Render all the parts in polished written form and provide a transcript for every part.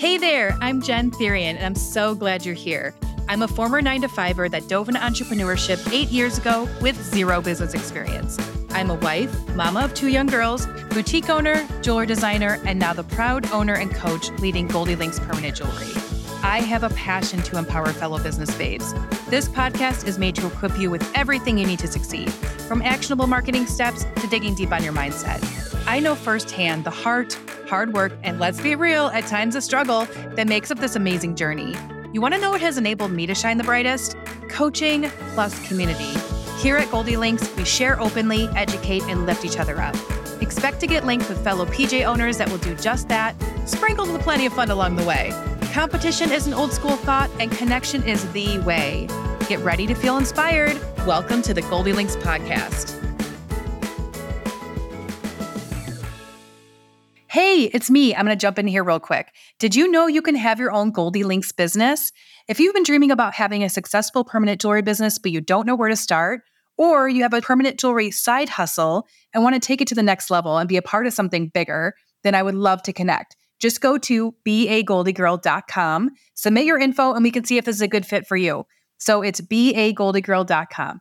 Hey there, I'm Jen Therian, and I'm so glad you're here. I'm a former 9-to-5er that dove into entrepreneurship 8 years ago with zero business experience. I'm a wife, mama of 2 young girls, boutique owner, jeweler designer, and now the proud owner and coach leading Goldie Links Permanent Jewelry. I have a passion to empower fellow business babes. This podcast is made to equip you with everything you need to succeed, from actionable marketing steps to digging deep on your mindset. I know firsthand the heart, hard work, and let's be real, at times a struggle that makes up this amazing journey. You want to know what has enabled me to shine the brightest? Coaching plus community. Here at Goldie Links, we share openly, educate, and lift each other up. Expect to get linked with fellow PJ owners that will do just that, sprinkled with plenty of fun along the way. Competition is an old school thought, and connection is the way. Get ready to feel inspired. Welcome to the Goldie Links podcast. Hey, it's me. I'm going to jump in here real quick. Did you know you can have your own Goldie Links business? If you've been dreaming about having a successful permanent jewelry business, but you don't know where to start, or you have a permanent jewelry side hustle and want to take it to the next level and be a part of something bigger, then I would love to connect. Just go to beagoldiegirl.com, submit your info, and we can see if this is a good fit for you. So it's beagoldiegirl.com,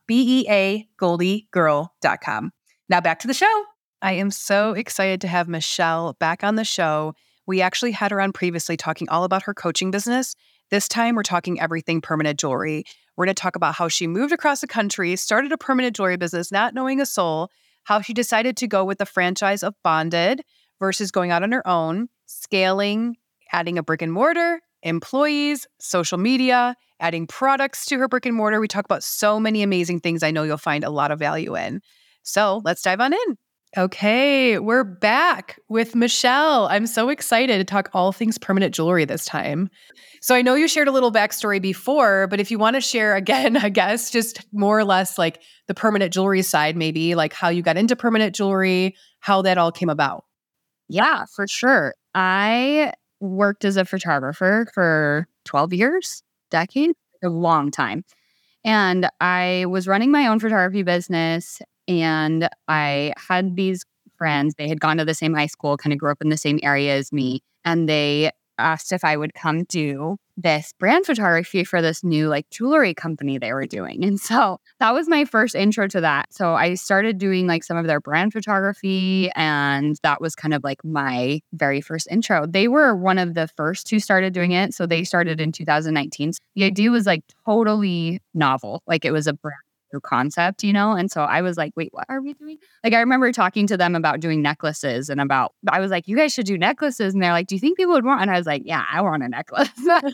beagoldiegirl.com. Now back to the show. I am so excited to have Michelle back on the show. We actually had her on previously talking all about her coaching business. This time, we're talking everything permanent jewelry. We're going to talk about how she moved across the country, started a permanent jewelry business, not knowing a soul, how she decided to go with the franchise of Bonded versus going out on her own, scaling, adding a brick and mortar, employees, social media, adding products to her brick and mortar. We talk about so many amazing things I know you'll find a lot of value in. So let's dive on in. Okay, we're back with Michelle. I'm so excited to talk all things permanent jewelry this time. So I know you shared a little backstory before, but if you want to share again, I guess, just more or less like the permanent jewelry side, maybe like how you got into permanent jewelry, how that all came about. Yeah, for sure. I worked as a photographer for 12 years, decade, a long time. And I was running my own photography business, and I had these friends. They had gone to the same high school, kind of grew up in the same area as me. And they asked if I would come do this brand photography for this new jewelry company they were doing. And so that was my first intro to that. So I started doing some of their brand photography, and that was kind of my very first intro. They were one of the first who started doing it. So they started in 2019. So the idea was totally novel. It was a brand new concept, And so I was like, wait, what are we doing? I remember talking to them about doing necklaces and I was like, you guys should do necklaces. And they're like, do you think people would want? And I was like, yeah, I want a necklace.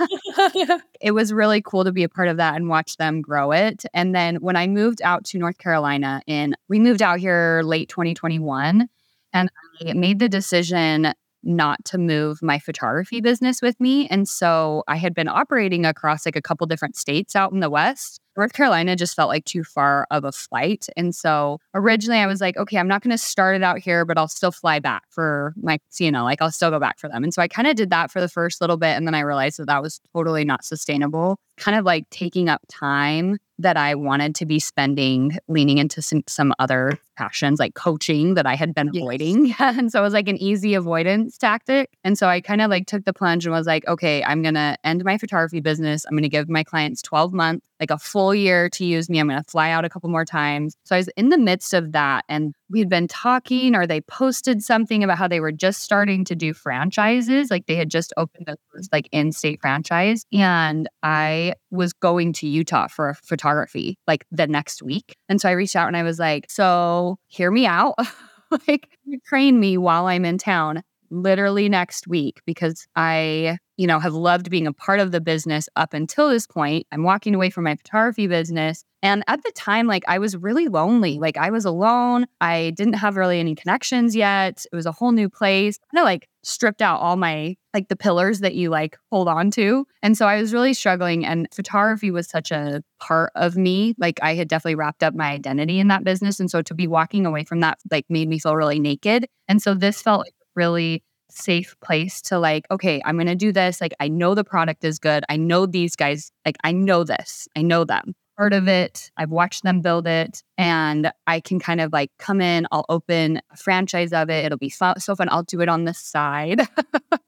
It was really cool to be a part of that and watch them grow it. And then when I moved out to North Carolina, we moved out here late 2021, and I made the decision not to move my photography business with me. And so I had been operating across a couple different states out in the West. North Carolina just felt too far of a flight. And so originally I was like, okay, I'm not going to start it out here, but I'll still fly back for my, I'll still go back for them. And so I kind of did that for the first little bit. And then I realized that was totally not sustainable, kind of taking up time that I wanted to be spending leaning into some other passions like coaching that I had been avoiding. And so it was an easy avoidance tactic. And so I kind of took the plunge and was like, okay, I'm going to end my photography business. I'm going to give my clients 12 months, a full year to use me. I'm going to fly out a couple more times. So I was in the midst of that, and we had been talking, or they posted something about how they were just starting to do franchises. They had just opened a in-state franchise. And I was going to Utah for photography the next week. And so I reached out and I was like, so hear me out. Train me while I'm in town literally next week, because I, have loved being a part of the business up until this point. I'm walking away from my photography business. And at the time, I was really lonely. I was alone. I didn't have really any connections yet. It was a whole new place. Kind of stripped out all my, the pillars that you hold on to. And so I was really struggling. And photography was such a part of me. I had definitely wrapped up my identity in that business. And so to be walking away from that, made me feel really naked. And so this felt really safe place to okay, I'm going to do this. I know the product is good. I know these guys, I know this. I know them. Part of it, I've watched them build it, and I can kind of come in, I'll open a franchise of it. It'll be so fun. I'll do it on the side.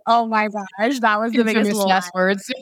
Oh my gosh, that was the biggest Infamous lie. last words.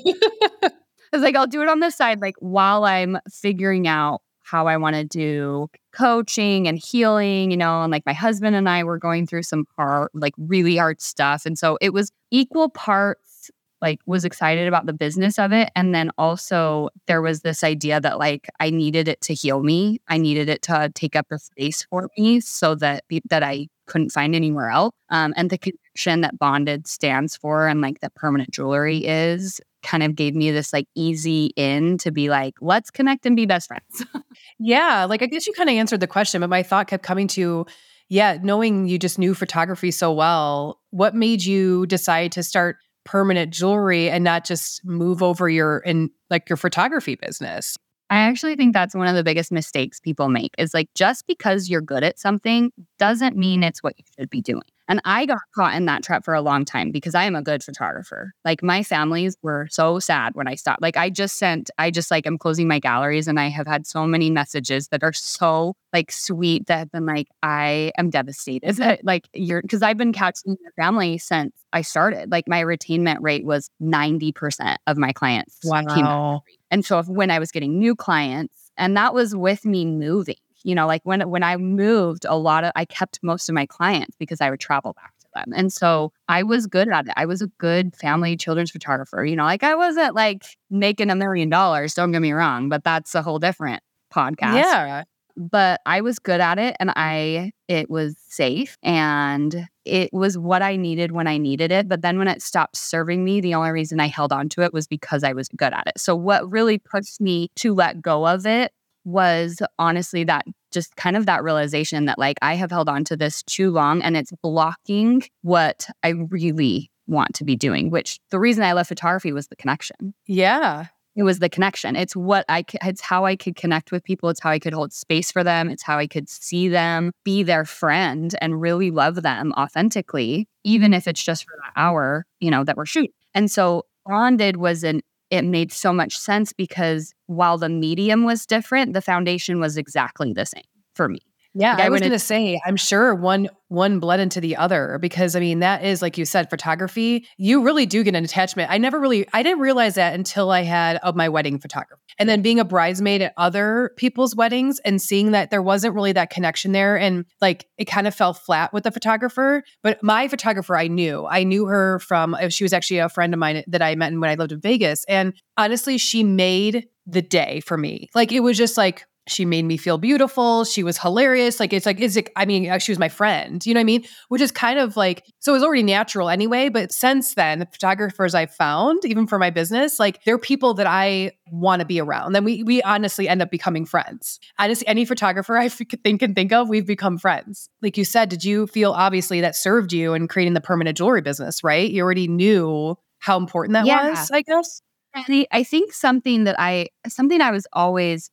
I was like, I'll do it on the side, like while I'm figuring out how I want to do coaching and healing, and like my husband and I were going through some like really hard stuff. And so it was equal parts, like was excited about the business of it. And then also there was this idea that like I needed it to heal me. I needed it to take up a space for me so that I couldn't find anywhere else. And the connection that Bonded stands for and like that permanent jewelry is kind of gave me this like easy in to be like, let's connect and be best friends. Yeah, like I guess you kind of answered the question, but my thought kept coming to, knowing you just knew photography so well, what made you decide to start permanent jewelry and not just move over your photography business? I actually think that's one of the biggest mistakes people make is like just because you're good at something doesn't mean it's what you should be doing. And I got caught in that trap for a long time because I am a good photographer. Like my families were so sad when I stopped. Like I just I'm closing my galleries and I have had so many messages that are so like sweet that have been like, I am devastated that like because I've been catching your family since I started. Like my retainment rate was 90% of my clients came back. And so when I was getting new clients, and that was with me moving, like when I moved, I kept most of my clients because I would travel back to them. And so I was good at it. I was a good family children's photographer. Like I wasn't like making $1 million, don't get me wrong, but that's a whole different podcast. Yeah. But I was good at it and it was safe and it was what I needed when I needed it. But then when it stopped serving me, the only reason I held on to it was because I was good at it. So what really pushed me to let go of it was honestly that just kind of that realization that like I have held on to this too long and it's blocking what I really want to be doing, which the reason I left photography was the connection. Yeah. It was the connection. It's it's how I could connect with people. It's how I could hold space for them. It's how I could see them, be their friend and really love them authentically, even if it's just for that hour, that we're shooting. And so Bonded it made so much sense because while the medium was different, the foundation was exactly the same for me. Yeah, Like I was going to say, I'm sure one bled into the other because I mean, that is like you said, photography, you really do get an attachment. I didn't realize that until I had my wedding photographer. And then being a bridesmaid at other people's weddings and seeing that there wasn't really that connection there. And like, it kind of fell flat with the photographer. But my photographer, I knew her from, she was actually a friend of mine that I met when I lived in Vegas. And honestly, she made the day for me. Like, it was just like, she made me feel beautiful. She was hilarious. She was my friend, you know what I mean? Which is kind of like, so it was already natural anyway. But since then, the photographers I've found, even for my business, like they're people that I want to be around. Then we honestly end up becoming friends. Honestly, any photographer I can think of, we've become friends. Like you said, did you feel obviously that served you in creating the permanent jewelry business, right? You already knew how important that was, I guess. I think something I was always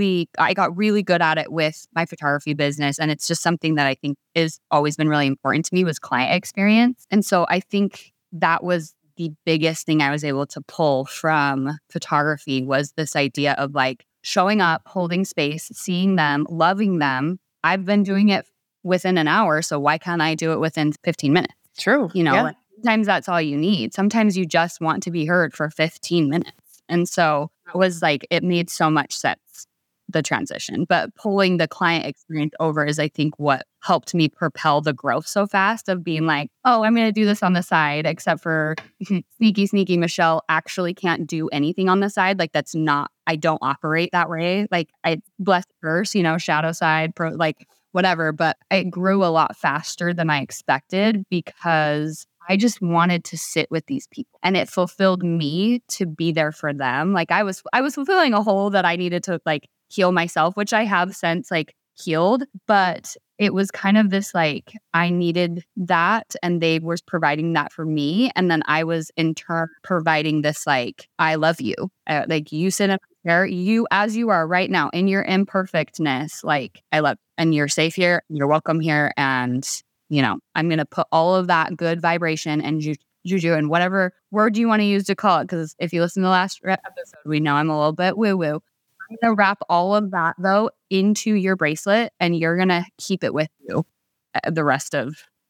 I got really good at it with my photography business. And it's just something that I think is always been really important to me was client experience. And so I think that was the biggest thing I was able to pull from photography was this idea of like showing up, holding space, seeing them, loving them. I've been doing it within an hour. So why can't I do it within 15 minutes? True. Yeah. Sometimes that's all you need. Sometimes you just want to be heard for 15 minutes. And so it was like, it made so much sense, the transition. But pulling the client experience over is, I think, what helped me propel the growth so fast of being like, oh, I'm going to do this on the side, except for sneaky Michelle actually can't do anything on the side. Like that's not, I don't operate that way. Like I bless first, shadow side, like whatever. But it grew a lot faster than I expected because I just wanted to sit with these people and it fulfilled me to be there for them. Like I was fulfilling a hole that I needed to like heal myself, which I have since like healed, but it was kind of this like, I needed that and they were providing that for me. And then I was in turn providing this like, I love you. Like you sit in here, you as you are right now in your imperfectness, like I love you and you're safe here, you're welcome here. And I'm going to put all of that good vibration and juju and whatever word you want to use to call it. Because if you listen to the last episode, we know I'm a little bit woo-woo. I'm going to wrap all of that, though, into your bracelet and you're going to keep it with you the rest of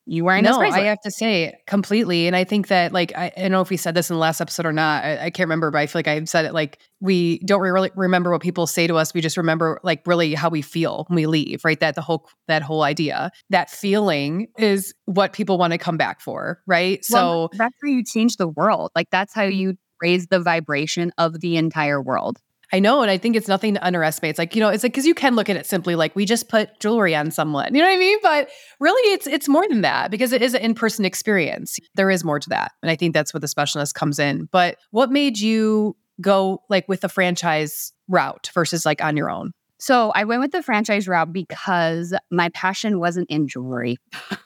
you wearing this No, I bracelet. have to say completely. And I think that like, I don't know if we said this in the last episode or not. I can't remember, but I feel like I've said it like we don't really remember what people say to us. We just remember like really how we feel when we leave, right? That whole idea, that feeling is what people want to come back for, right? Well, So that's how you change the world. Like that's how you raise the vibration of the entire world. I know. And I think it's nothing to underestimate. It's like, it's like, cause you can look at it simply like we just put jewelry on someone, you know what I mean? But really it's more than that because it is an in-person experience. There is more to that. And I think that's where the specialness comes in. But what made you go like with the franchise route versus like on your own? So I went with the franchise route because my passion wasn't in jewelry.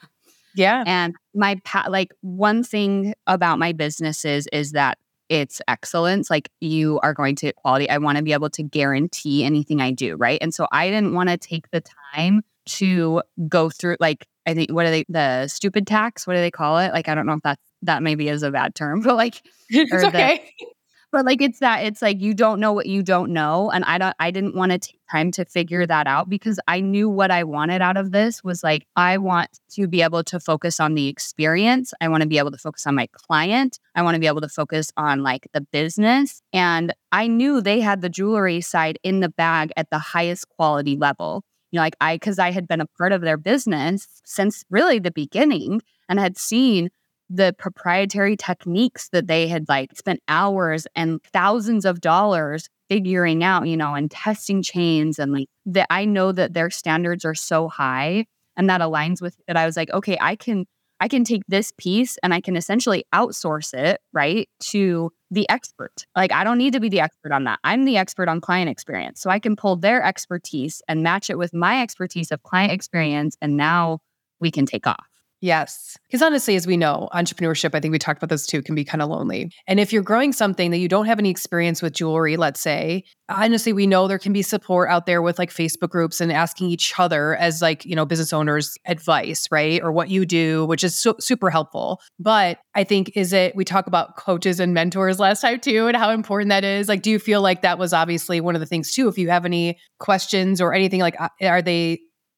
Yeah. And like one thing about my businesses is that it's excellence. Like you are going to quality. I want to be able to guarantee anything I do. Right. And so I didn't want to take the time to go through like, I think, the stupid tax? What do they call it? Like, I don't know if that maybe is a bad term, but like, It's okay. but like it's like you don't know what you don't know. And I didn't want to take time to figure that out because I knew what I wanted out of this was like, I want to be able to focus on the experience. I want to be able to focus on my client. I want to be able to focus on like the business. And I knew they had the jewelry side in the bag at the highest quality level. Like because I had been a part of their business since really the beginning and had seen the proprietary techniques that they had like spent hours and thousands of dollars figuring out, and testing chains and like that. I know that their standards are so high and that aligns with it. I was like, okay, I can take this piece and I can essentially outsource it, right, to the expert. Like I don't need to be the expert on that. I'm the expert on client experience. So I can pull their expertise and match it with my expertise of client experience. And now we can take off. Yes. Because honestly, as we know, entrepreneurship, I think we talked about this too, can be kind of lonely. And if you're growing something that you don't have any experience with jewelry, let's say, honestly, we know there can be support out there with like Facebook groups and asking each other as like, business owners advice, right? Or what you do, which is super helpful. But I think we talk about coaches and mentors last time too, and how important that is. Like, do you feel like that was obviously one of the things too? If you have any questions or anything like, are they're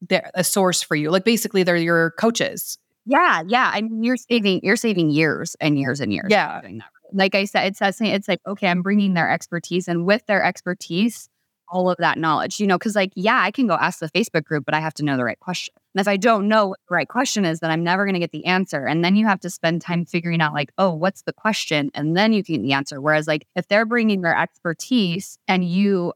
a source for you? Like basically they're your coaches. Yeah. I mean, you're saving years and years and years. Yeah. Doing that. Like I said, it's like, okay, I'm bringing their expertise, and with their expertise, all of that knowledge, because like, yeah, I can go ask the Facebook group, but I have to know the right question. And if I don't know what the right question is, then I'm never going to get the answer. And then you have to spend time figuring out like, oh, what's the question? And then you can get the answer. Whereas like if they're bringing their expertise and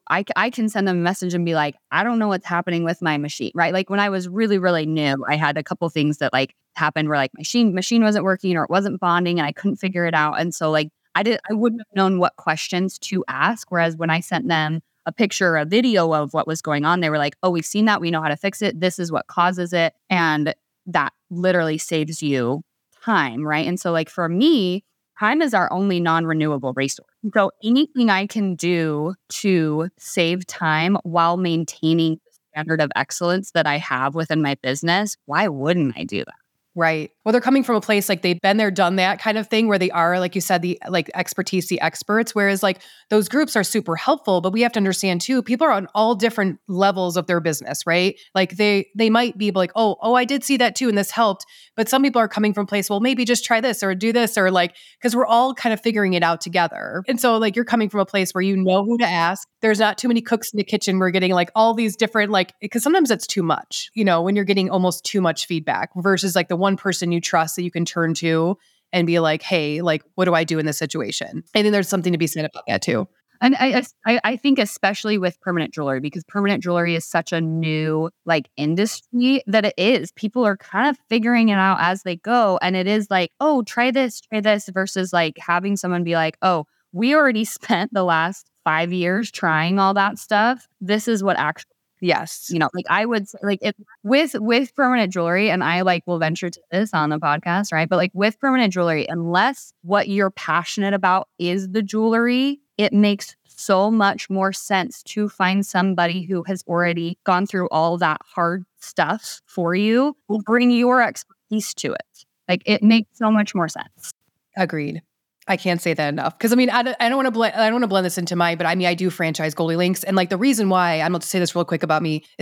I can send them a message and be like, I don't know what's happening with my machine, right? Like when I was really, really new, I had a couple things that like happened where like machine wasn't working or it wasn't bonding and I couldn't figure it out. And so like I wouldn't have known what questions to ask. Whereas when I sent them a picture, a video of what was going on, they were like, oh, we've seen that. We know how to fix it. This is what causes it. And that literally saves you time, right? And so like for me, time is our only non-renewable resource. So anything I can do to save time while maintaining the standard of excellence that I have within my business, why wouldn't I do that? Right. Well, they're coming from a place like they've been there, done that kind of thing where they are, like you said, the like expertise, the experts, whereas like those groups are super helpful, but we have to understand too, people are on all different levels of their business, right? Like they might be like, oh, I did see that too. And this helped. But some people are coming from a place, well, maybe just try this or do this or like, because we're all kind of figuring it out together. And so like you're coming from a place where you know who to ask. There's not too many cooks in the kitchen. We're getting like all these different, like, because sometimes it's too much, when you're getting almost too much feedback versus like the one person you trust that you can turn to and be like, hey, like, what do I do in this situation? I think there's something to be said about that too. And I think especially with permanent jewelry, because permanent jewelry is such a new like industry that it is. People are kind of figuring it out as they go. And it is like, oh, try this versus like having someone be like, oh, we already spent the last 5 years trying all that stuff. This is what actually. Yes. Like I would like if with permanent jewelry, and I like will venture to this on the podcast, right? But like with permanent jewelry, unless what you're passionate about is the jewelry, it makes so much more sense to find somebody who has already gone through all that hard stuff for you, will bring your expertise to it. Like it makes so much more sense. Agreed. I can't say that enough. Because I mean, I don't want to blend this into but I mean, I do franchise Goldie Links. And like the reason why, I'm going to say this real quick about me, is like,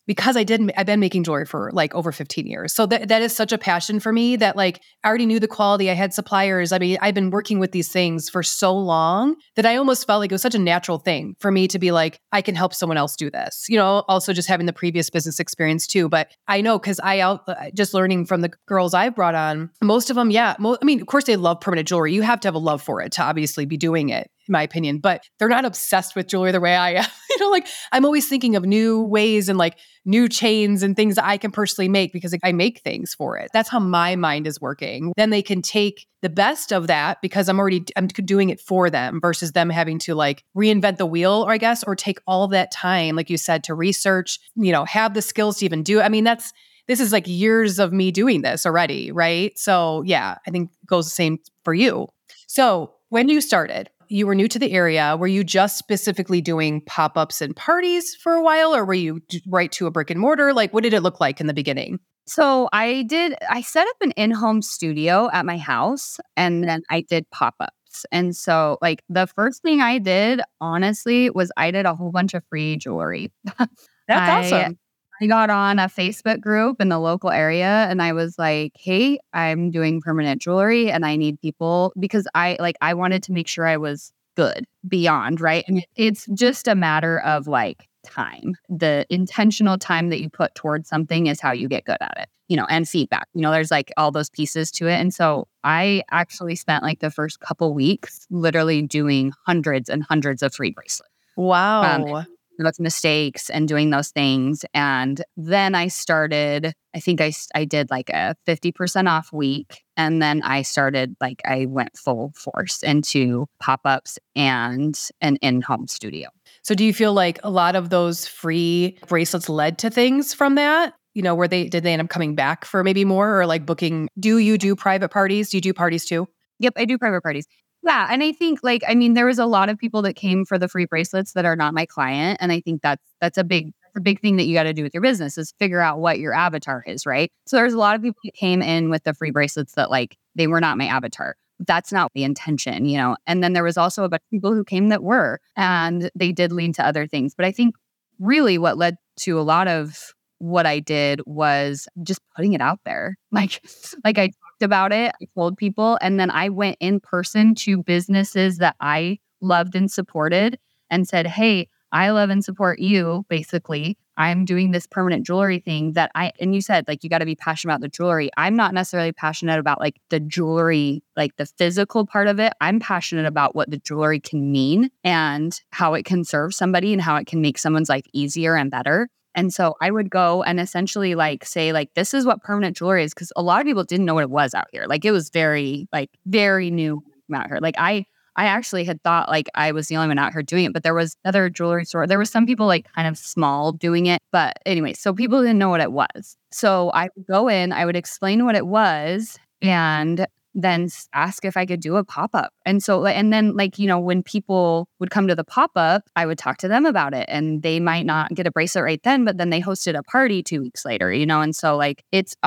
because I've been making jewelry for like over 15 years. So that is such a passion for me that like I already knew the quality. I had suppliers. I mean, I've been working with these things for so long that I almost felt like it was such a natural thing for me to be like, I can help someone else do this, also just having the previous business experience too. But I know because just learning from the girls I've brought on, most of them, yeah. I mean, of course they love permanent jewelry. You have to have a love for it to obviously be doing it, in my opinion, but they're not obsessed with jewelry the way I am. Like I'm always thinking of new ways and like new chains and things that I can personally make because I make things for it. That's how my mind is working. Then they can take the best of that because I'm doing it for them versus them having to like reinvent the wheel, or I guess, or take all of that time, like you said, to research, have the skills to even do it. I mean, this is like years of me doing this already, right? So yeah, I think it goes the same for you. So when you started, you were new to the area. Were you just specifically doing pop-ups and parties for a while, or were you right to a brick and mortar? Like, what did it look like in the beginning? So I set up an in-home studio at my house, and then I did pop-ups. And so like the first thing I did, honestly, was I did a whole bunch of free jewelry. That's awesome. I got on a Facebook group in the local area and I was like, hey, I'm doing permanent jewelry and I need people because I wanted to make sure I was good beyond, right? And it's just a matter of like time. The intentional time that you put towards something is how you get good at it, and feedback. There's like all those pieces to it. And so I actually spent like the first couple weeks literally doing hundreds and hundreds of free bracelets. Wow. With mistakes and doing those things. And then I started, I think I did like a 50% off week. And then I went full force into pop-ups and an in-home studio. So do you feel like a lot of those free bracelets led to things from that? Did they end up coming back for maybe more or like booking? Do you do private parties? Do you do parties too? Yep, I do private parties. Yeah. And I think there was a lot of people that came for the free bracelets that are not my client. And I think that's a big thing that you got to do with your business is figure out what your avatar is, right? So there's a lot of people that came in with the free bracelets that like, they were not my avatar. That's not the intention, And then there was also a bunch of people who came that were, and they did lean to other things. But I think really what led to a lot of what I did was just putting it out there. Like I talked about it, I told people, and then I went in person to businesses that I loved and supported and said, hey, I love and support you. Basically, I'm doing this permanent jewelry thing and you said like, you got to be passionate about the jewelry. I'm not necessarily passionate about like the jewelry, like the physical part of it. I'm passionate about what the jewelry can mean and how it can serve somebody and how it can make someone's life easier and better. And so I would go and essentially like say like, this is what permanent jewelry is. Cause a lot of people didn't know what it was out here. Like it was very new out here. Like I actually had thought like I was the only one out here doing it, but there was another jewelry store. There was some people like kind of small doing it. But anyway, so people didn't know what it was. So I would go in, I would explain what it was and then ask if I could do a pop-up. And so, and then like, when people would come to the pop-up, I would talk to them about it and they might not get a bracelet right then, but then they hosted a party 2 weeks later, And so like, it's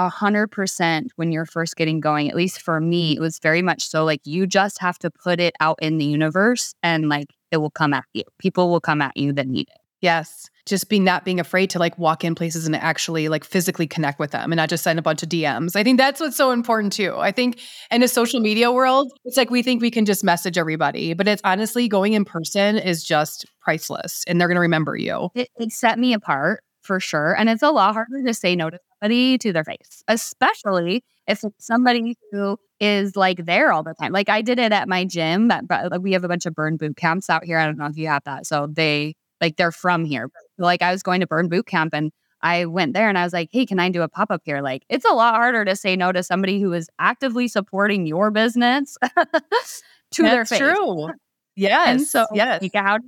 100% when you're first getting going, at least for me, it was very much so like, you just have to put it out in the universe and like, it will come at you. People will come at you that need it. Yes. Just not being afraid to like walk in places and actually like physically connect with them and not just send a bunch of DMs. I think that's what's so important too. I think in a social media world, it's like we think we can just message everybody, but it's honestly going in person is just priceless and they're going to remember you. It set me apart for sure. And it's a lot harder to say no to somebody to their face, especially if it's somebody who is like there all the time. Like I did it at my gym. We have a bunch of burn boot camps out here. I don't know if you have that. So they're from here. Like I was going to burn boot camp and I went there and I was like, hey, can I do a pop-up here? Like it's a lot harder to say no to somebody who is actively supporting your business to their face. That's true. Yes. And so yes. like how do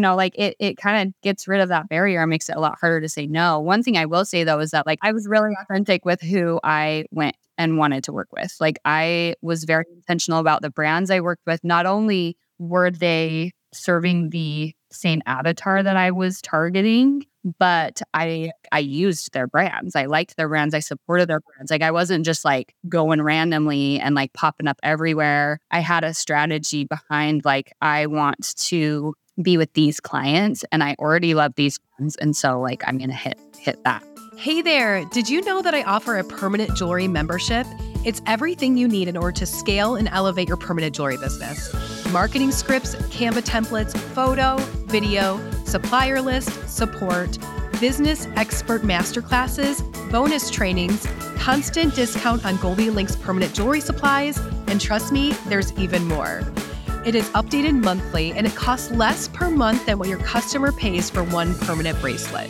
it kind of gets rid of that barrier and makes it a lot harder to say no. One thing I will say though is that like I was really authentic with who I went and wanted to work with. Like I was very intentional about the brands I worked with. Not only were they serving the same avatar that I was targeting, but I used their brands. I liked their brands. I supported their brands. Like I wasn't just like going randomly and like popping up everywhere. I had a strategy behind like I want to be with these clients, and I already love these ones. And so like, I'm going to hit that. Hey there, did you know that I offer a permanent jewelry membership? It's everything you need in order to scale and elevate your permanent jewelry business. Marketing scripts, Canva templates, photo, video, supplier list, support, business expert masterclasses, bonus trainings, constant discount on Goldie Link's permanent jewelry supplies, and trust me, there's even more. It is updated monthly and it costs less per month than what your customer pays for one permanent bracelet.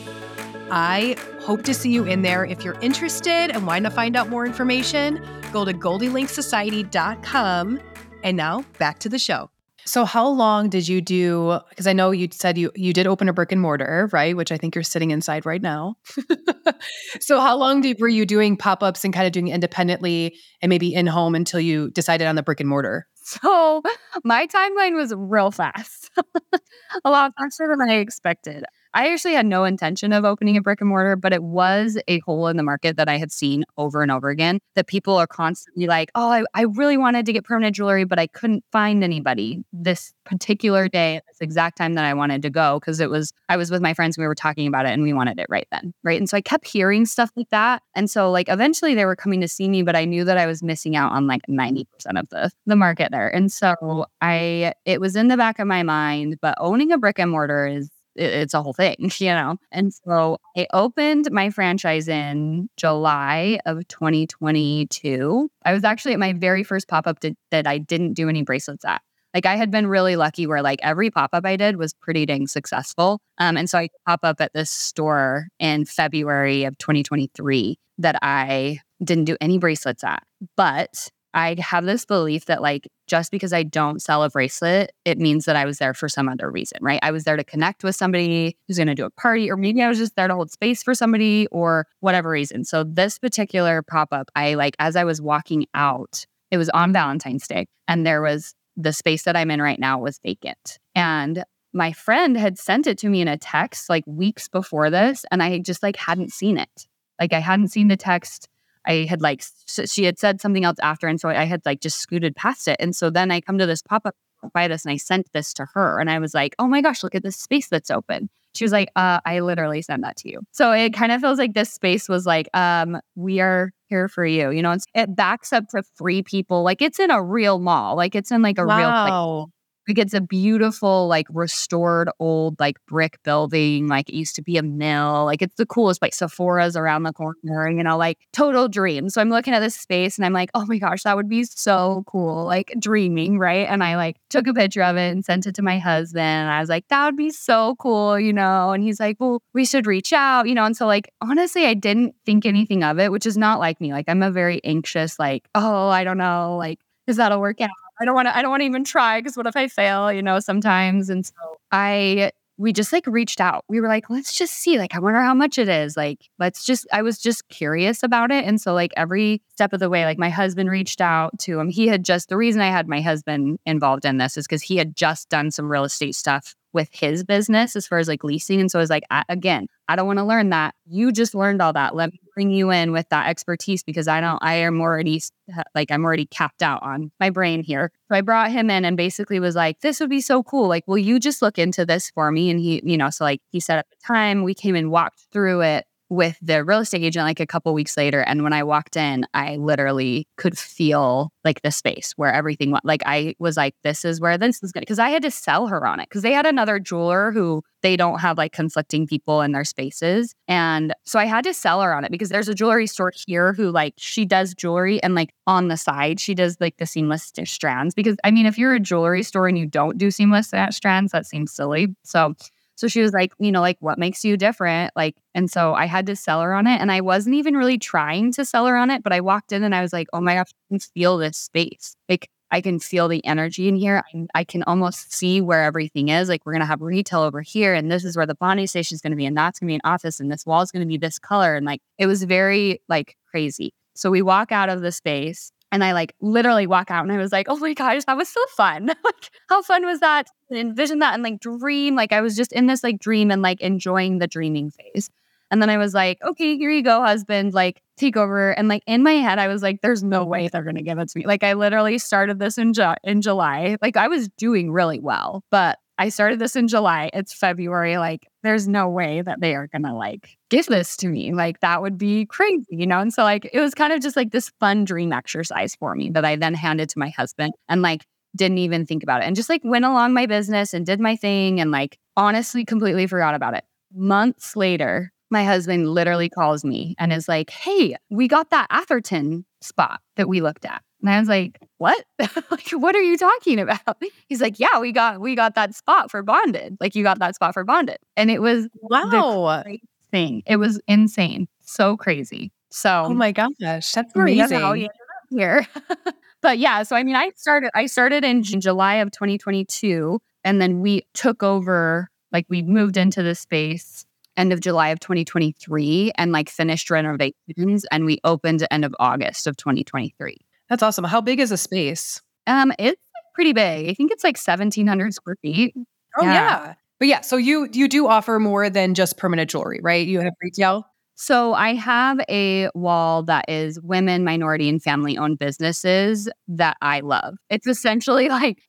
I hope to see you in there. If you're interested and want to find out more information, go to goldielinkssociety.com. And now back to the show. So how long did you do, because I know you said you did open a brick and mortar, right? Which I think you're sitting inside right now. So how long were you doing pop-ups and kind of doing it independently and maybe in-home until you decided on the brick and mortar? So my timeline was real fast, a lot faster than I expected. I actually had no intention of opening a brick and mortar, but it was a hole in the market that I had seen over and over again, that people are constantly like, oh, I really wanted to get permanent jewelry, but I couldn't find anybody this particular day at this exact time that I wanted to go, because I was with my friends and we were talking about it and we wanted it right then, right? And so I kept hearing stuff like that. And so like eventually they were coming to see me, but I knew that I was missing out on like 90% of the market there. And so it was in the back of my mind, but owning a brick and mortar it's a whole thing, you know? And so I opened my franchise in July of 2022. I was actually at my very first pop-up that I didn't do any bracelets at. Like I had been really lucky where like every pop-up I did was pretty dang successful. And so I pop up at this store in February of 2023 that I didn't do any bracelets at. But I have this belief that like, just because I don't sell a bracelet, it means that I was there for some other reason, right? I was there to connect with somebody who's going to do a party, or maybe I was just there to hold space for somebody or whatever reason. So this particular pop-up, as I was walking out, it was on Valentine's Day, and the space that I'm in right now was vacant. And my friend had sent it to me in a text like weeks before this, and I just like hadn't seen it. Like I hadn't seen the text. I had she had said something else after. And so I had like just scooted past it. And so then I come to this pop-up by this and I sent this to her. And I was like, oh my gosh, look at this space that's open. She was like, I literally sent that to you. So it kind of feels like this space was like, we are here for you. You know, it backs up to 3 people. Like it's in a real mall. Like it's in like a real place. Like it's a beautiful, like restored old, like brick building. Like it used to be a mill. Like it's the coolest place. Sephora's around the corner, you know, like total dream. So I'm looking at this space and I'm like, oh my gosh, that would be so cool. Like dreaming, right? And I like took a picture of it and sent it to my husband. And I was like, that would be so cool, you know? And he's like, well, we should reach out, you know? And so like, honestly, I didn't think anything of it, which is not like me. Like I'm a very anxious, like, oh, I don't know, like, because that'll work out. I don't want to even try, because what if I fail, you know, sometimes. And so we just like reached out. We were like, let's just see, like, I wonder how much it is. Like, I was just curious about it. And so like every step of the way, like my husband reached out to him. The reason I had my husband involved in this is because he had just done some real estate stuff with his business as far as like leasing. And so I was like, again, I don't want to learn that. You just learned all that. Let me bring you in with that expertise, because I'm already capped out on my brain here. So I brought him in and basically was like, this would be so cool. Like, will you just look into this for me? And he, you know, so like he set up the time, we came and walked through it with the real estate agent like a couple weeks later. And when I walked in, I literally could feel like the space where everything went. Like I was like, this is where this is going to, because I had to sell her on it, because they had another jeweler who they don't have like conflicting people in their spaces. And so I had to sell her on it, because there's a jewelry store here who like, she does jewelry and like on the side, she does like the seamless strands. Because I mean, if you're a jewelry store and you don't do seamless strands, that seems silly. So she was like, you know, like, what makes you different? Like, and so I had to sell her on it. And I wasn't even really trying to sell her on it, but I walked in and I was like, oh my gosh, I can feel this space. Like, I can feel the energy in here. I can almost see where everything is. Like, we're going to have retail over here. And this is where the bonding station is going to be. And that's going to be an office. And this wall is going to be this color. And like, it was very like crazy. So we walk out of the space. And I like literally walk out and I was like, oh my gosh, that was so fun. Like, how fun was that? To envision that and like dream. Like I was just in this like dream and like enjoying the dreaming phase. And then I was like, okay, here you go, husband, like take over. And like in my head, I was like, there's no way they're going to give it to me. Like I literally started this in July. Like I was doing really well, but I started this in July. It's February. Like, there's no way that they are going to like give this to me. Like, that would be crazy, And so like, it was kind of just like this fun dream exercise for me that I then handed to my husband and like, didn't even think about it and just like went along my business and did my thing and like honestly completely forgot about it. Months later, my husband literally calls me and is like, hey, we got that Atherton spot that we looked at. And I was like, what? Like, what are you talking about? He's like, yeah, we got that spot for Bonded. Like, you got that spot for Bonded. And it was the craziest thing. It was insane. So crazy. So, oh my gosh, that's that's amazing. how we ended up here. But yeah, so I mean, I started in July of 2022, and then we took over, like we moved into the space end of July of 2023 and like finished renovations, and we opened end of August of 2023. That's awesome. How big is the space? It's pretty big. I think it's like 1,700 square feet. Oh yeah. But yeah, so you do offer more than just permanent jewelry, right? You have retail? So I have a wall that is women, minority, and family-owned businesses that I love. It's essentially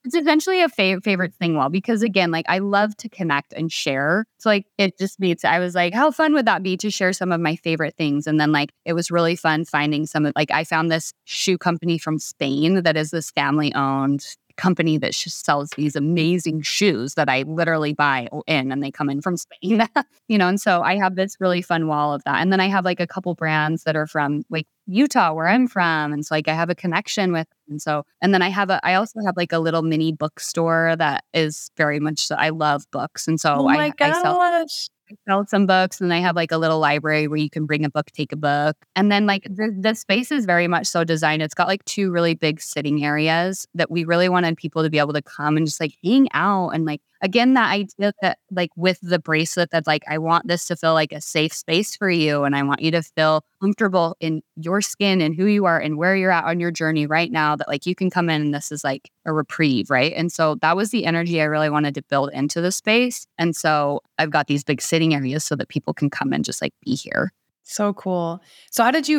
a favorite thing wall because again, like I love to connect and share. So like it just means I was like, how fun would that be to share some of my favorite things? And then like it was really fun finding some of like I found this shoe company from Spain that is this family-owned company that sells these amazing shoes that I literally buy in and they come in from Spain, and so I have this really fun wall of that. And then I have like a couple brands that are from like Utah where I'm from. And so like I have a connection with, and then I also have like a little mini bookstore that is very much, I love books. And so oh my gosh. I sell some books and I have like a little library where you can bring a book, take a book. And then like the space is very much so designed. It's got like 2 really big sitting areas that we really wanted people to be able to come and just like hang out. And like, again, that idea that like with the bracelet that's like, I want this to feel like a safe space for you. And I want you to feel comfortable in your skin and who you are and where you're at on your journey right now, that like you can come in and this is like a reprieve, right? And so that was the energy I really wanted to build into the space. And so I've got these big sitting areas so that people can come and just like be here. So cool. So how did you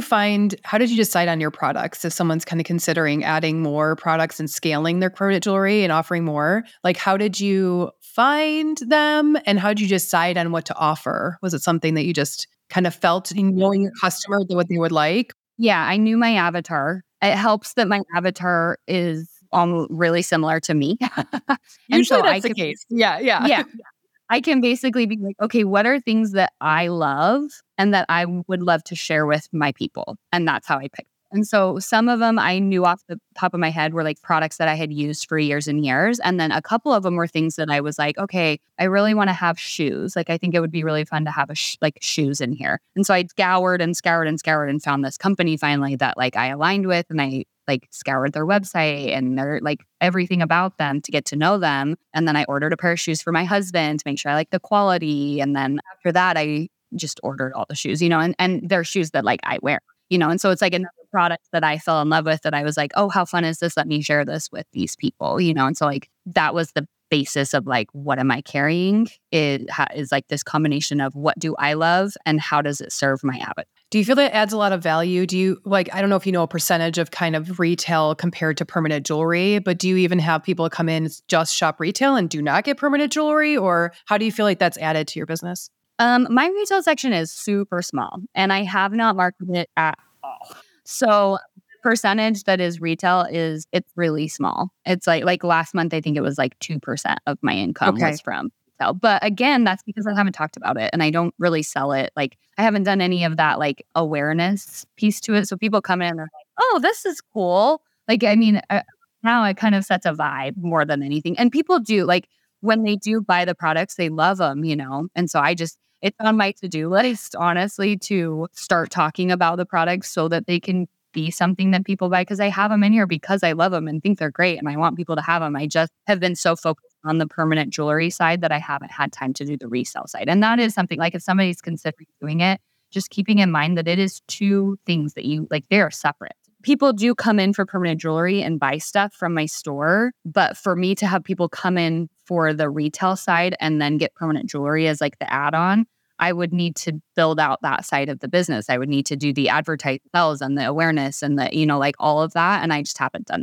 decide on your products if someone's kind of considering adding more products and scaling their permanent jewelry and offering more? Like, how did you find them and how did you decide on what to offer? Was it something that you just kind of felt in knowing your customer, what they would like? Yeah, I knew my avatar. It helps that my avatar is really similar to me. Usually that's the case. Yeah. I can basically be like, okay, what are things that I love and that I would love to share with my people? And that's how I picked. And so some of them I knew off the top of my head were like products that I had used for years and years. And then a couple of them were things that I was like, okay, I really want to have shoes. Like, I think it would be really fun to have like shoes in here. And so I scoured and found this company finally that like I aligned with, and I like scoured their website and their like everything about them to get to know them. And then I ordered a pair of shoes for my husband to make sure I like the quality. And then after that, I just ordered all the shoes, and they're shoes that like I wear, and so it's like another product that I fell in love with that I was like, oh, how fun is this? Let me share this with these people, and so like that was the basis of like, what am I carrying? It is like this combination of what do I love and how does it serve my avatar? Do you feel that adds a lot of value? Do you like, I don't know if you know a percentage of kind of retail compared to permanent jewelry, but do you even have people come in just shop retail and do not get permanent jewelry? Or how do you feel like that's added to your business? My retail section is super small and I have not marketed it at all. So percentage that is retail it's really small. It's like last month, I think it was like 2% of my income was from retail. But again, that's because I haven't talked about it and I don't really sell it. Like I haven't done any of that like awareness piece to it. So people come in and they're like, oh, this is cool. Like, I mean, now it kind of sets a vibe more than anything. And people do like when they do buy the products, they love them, And so it's on my to-do list, honestly, to start talking about the products so that they can be something that people buy, because I have them in here because I love them and think they're great and I want people to have them. I just have been so focused on the permanent jewelry side that I haven't had time to do the resale side. And that is something like if somebody's considering doing it, just keeping in mind that it is 2 things that you like, they are separate. People do come in for permanent jewelry and buy stuff from my store. But for me to have people come in for the retail side and then get permanent jewelry as like the add-on, I would need to build out that side of the business. I would need to do the advertising and the awareness and the, like all of that. And I just haven't done that yet.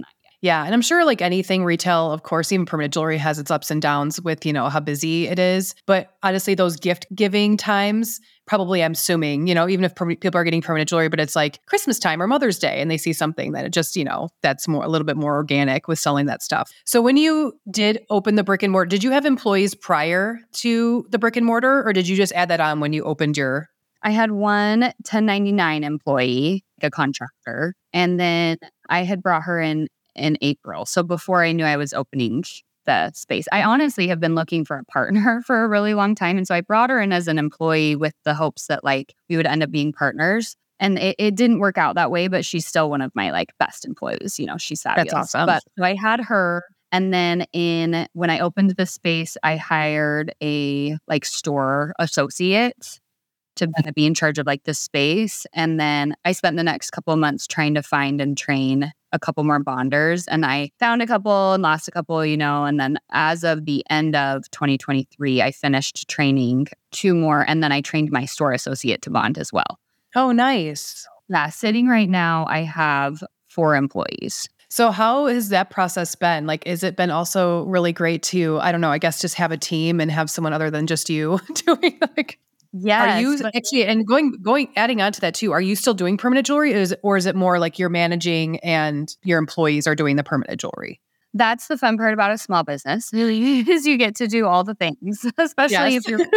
Yeah. And I'm sure like anything retail, of course, even permanent jewelry has its ups and downs with, how busy it is. But honestly, those gift giving times, probably I'm assuming, even if people are getting permanent jewelry, but it's like Christmas time or Mother's Day and they see something that it just, that's a little bit more organic with selling that stuff. So when you did open the brick and mortar, did you have employees prior to the brick and mortar or did you just add that on when you opened your? I had one 1099 employee, like a contractor, and then I had brought her in April. So before I knew I was opening the space, I honestly have been looking for a partner for a really long time. And so I brought her in as an employee with the hopes that like we would end up being partners. And it didn't work out that way, but she's still one of my like best employees. She's fabulous. That's awesome. But so I had her. And then when I opened the space, I hired a like store associate to kind of be in charge of like the space. And then I spent the next couple of months trying to find and train a couple more bonders. And I found a couple and lost a couple, and then as of the end of 2023, I finished training 2 more. And then I trained my store associate to bond as well. Oh, nice. Yeah. Sitting right now, I have 4 employees. So how has that process been? Like, has it been also really great to, I don't know, I guess just have a team and have someone other than just you doing like... Yes. Are you actually, and adding on to that too, are you still doing permanent jewelry or is it more like you're managing and your employees are doing the permanent jewelry? That's the fun part about a small business, really, is you get to do all the things, especially if you're...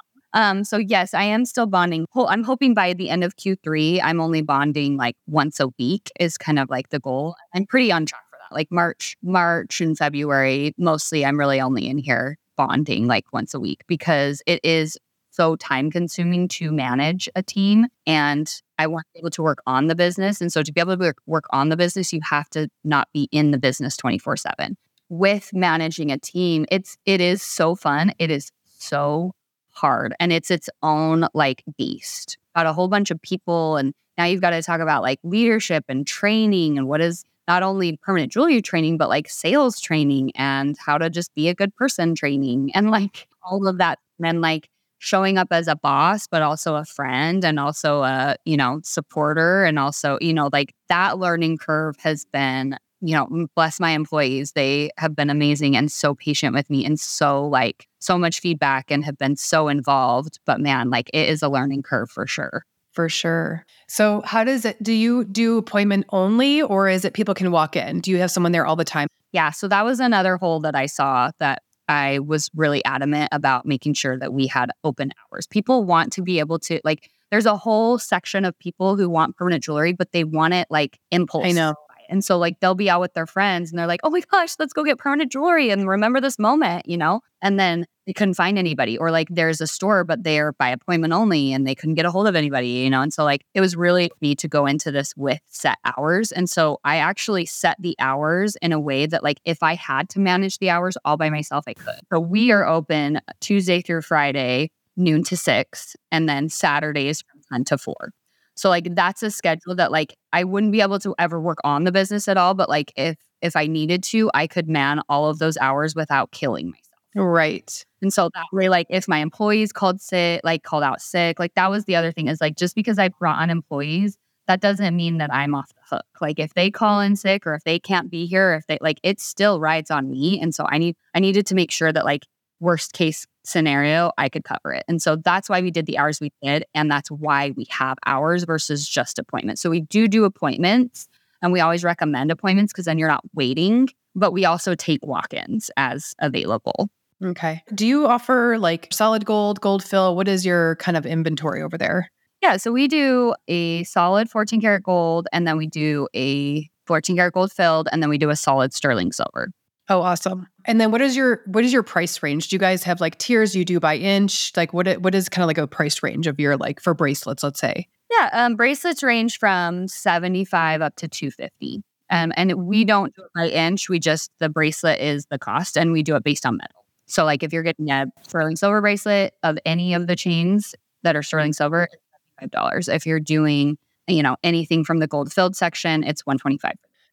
So yes, I am still bonding. I'm hoping by the end of Q3, I'm only bonding like once a week is kind of like the goal. I'm pretty on track for that. Like March and February, mostly I'm really only in here bonding like once a week because it is so time consuming to manage a team and I want to be able to work on the business. And so to be able to work on the business, you have to not be in the business 24/7. With managing a team, it is so fun. It is so hard and it's its own like beast. Got a whole bunch of people and now you've got to talk about like leadership and training and what is not only permanent jewelry training, but like sales training and how to just be a good person training and like all of that. And like showing up as a boss, but also a friend and also a, supporter. And also, like that learning curve has been, bless my employees. They have been amazing and so patient with me and so much feedback and have been so involved. But man, like it is a learning curve for sure. For sure. So how do you do appointment only or is it people can walk in? Do you have someone there all the time? Yeah. So that was another hole that I saw that I was really adamant about making sure that we had open hours. People want to be able to there's a whole section of people who want permanent jewelry, but they want it like impulse. I know. And so like they'll be out with their friends and they're like, oh my gosh, let's go get permanent jewelry and remember this moment, and then they couldn't find anybody or like there's a store, but they're by appointment only and they couldn't get a hold of anybody, and so like it was really me to go into this with set hours. And so I actually set the hours in a way that like if I had to manage the hours all by myself, I could. So we are open Tuesday through Friday, noon to 6, and then Saturdays from 10 to 4. So like that's a schedule that like I wouldn't be able to ever work on the business at all. But like if I needed to, I could man all of those hours without killing myself. Right. And so that way, like if my employees called out sick, like that was the other thing is like just because I brought on employees, that doesn't mean that I'm off the hook. Like if they call in sick or if they can't be here, or if they it still rides on me. And so I needed to make sure that like worst case scenario, I could cover it. And so that's why we did the hours we did. And that's why we have hours versus just appointments. So we do appointments and we always recommend appointments because then you're not waiting, but we also take walk-ins as available. Okay. Do you offer like solid gold, gold fill? What is your kind of inventory over there? Yeah. So we do a solid 14 karat gold and then we do a 14 karat gold filled and then we do a solid sterling silver. Oh, awesome. And then what is your price range? Do you guys have like tiers you do by inch? Like what is kind of like a price range of your like for bracelets, let's say? Yeah. Bracelets range from $75 up to $250. And we don't do it by inch. The bracelet is the cost and we do it based on metal. So like if you're getting a sterling silver bracelet of any of the chains that are sterling silver, it's $75. If you're doing, anything from the gold filled section, it's $125.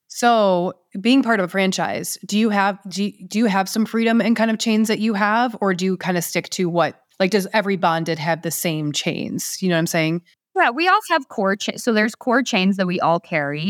So being part of a franchise, do you have some freedom in kind of chains that you have, or do you kind of stick to does every bonded have the same chains? You know what I'm saying? Yeah, we all have core chains. So there's core chains that we all carry.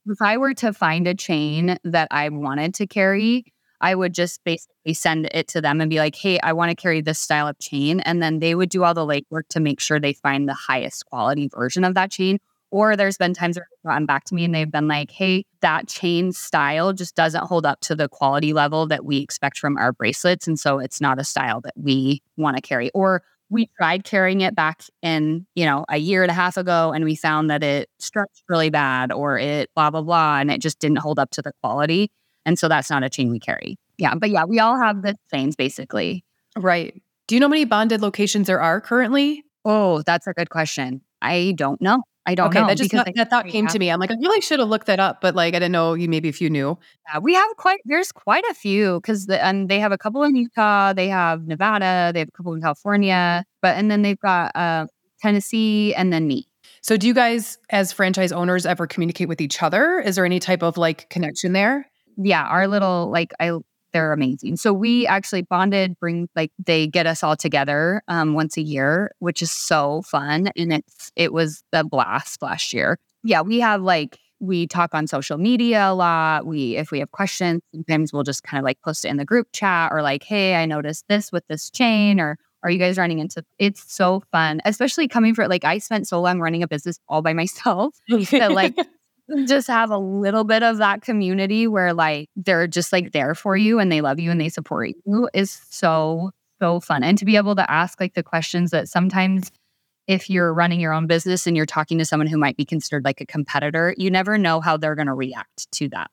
If I were to find a chain that I wanted to carry, I would just basically send it to them and be like, hey, I want to carry this style of chain. And then they would do all the legwork to make sure they find the highest quality version of that chain. Or there's been times where they've gotten back to me and they've been like, hey, that chain style just doesn't hold up to the quality level that we expect from our bracelets. And so it's not a style that we want to carry. Or we tried carrying it back in, a year and a half ago, and we found that it stretched really bad or it blah, blah, blah, and it just didn't hold up to the quality. And so that's not a chain we carry. Yeah. But yeah, we all have the chains basically. Right. Do you know how many bonded locations there are currently? Oh, that's a good question. I don't know. Okay, know. That thought came to me. I'm like, I really should have looked that up, but like, I didn't know maybe if you knew. We have there's quite a few because they have a couple in Utah, they have Nevada, they have a couple in California, and then they've got Tennessee and then me. So do you guys as franchise owners ever communicate with each other? Is there any type of like connection there? Yeah, our little they're amazing. So we actually bonded, they get us all together once a year, which is so fun. And it was a blast last year. Yeah, we have we talk on social media a lot. If we have questions, sometimes we'll just kind of post it in the group chat or hey, I noticed this with this chain, or are you guys running into, it's so fun, especially coming from I spent so long running a business all by myself that just have a little bit of that community where they're just there for you and they love you and they support you is so fun. And to be able to ask the questions that sometimes if you're running your own business and you're talking to someone who might be considered a competitor, you never know how they're going to react to that.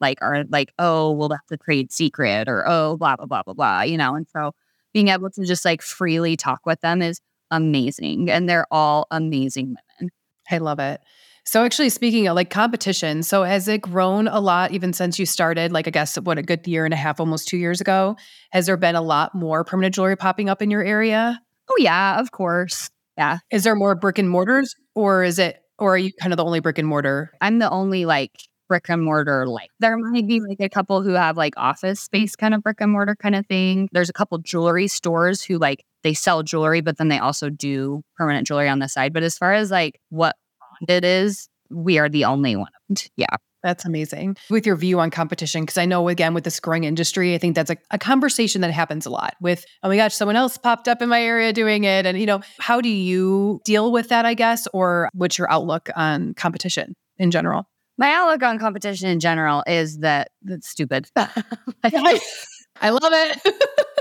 Oh, well, that's a trade secret, or oh, blah, blah, blah, blah, blah, and so being able to just freely talk with them is amazing. And they're all amazing women. I love it. So actually speaking of competition, so has it grown a lot even since you started, I guess, a good year and a half, almost 2 years ago? Has there been a lot more permanent jewelry popping up in your area? Oh yeah, of course. Yeah. Is there more brick and mortars or are you kind of the only brick and mortar? I'm the only brick and mortar. There might be a couple who have office space kind of brick and mortar kind of thing. There's a couple jewelry stores who they sell jewelry, but then they also do permanent jewelry on the side. But as far as what it is, we are the only one. Yeah. That's amazing. With your view on competition, because I know, again, with this growing industry, I think that's a conversation that happens a lot with, oh my gosh, someone else popped up in my area doing it. And, how do you deal with that, I guess, or what's your outlook on competition in general? My outlook on competition in general is that it's stupid. I love it.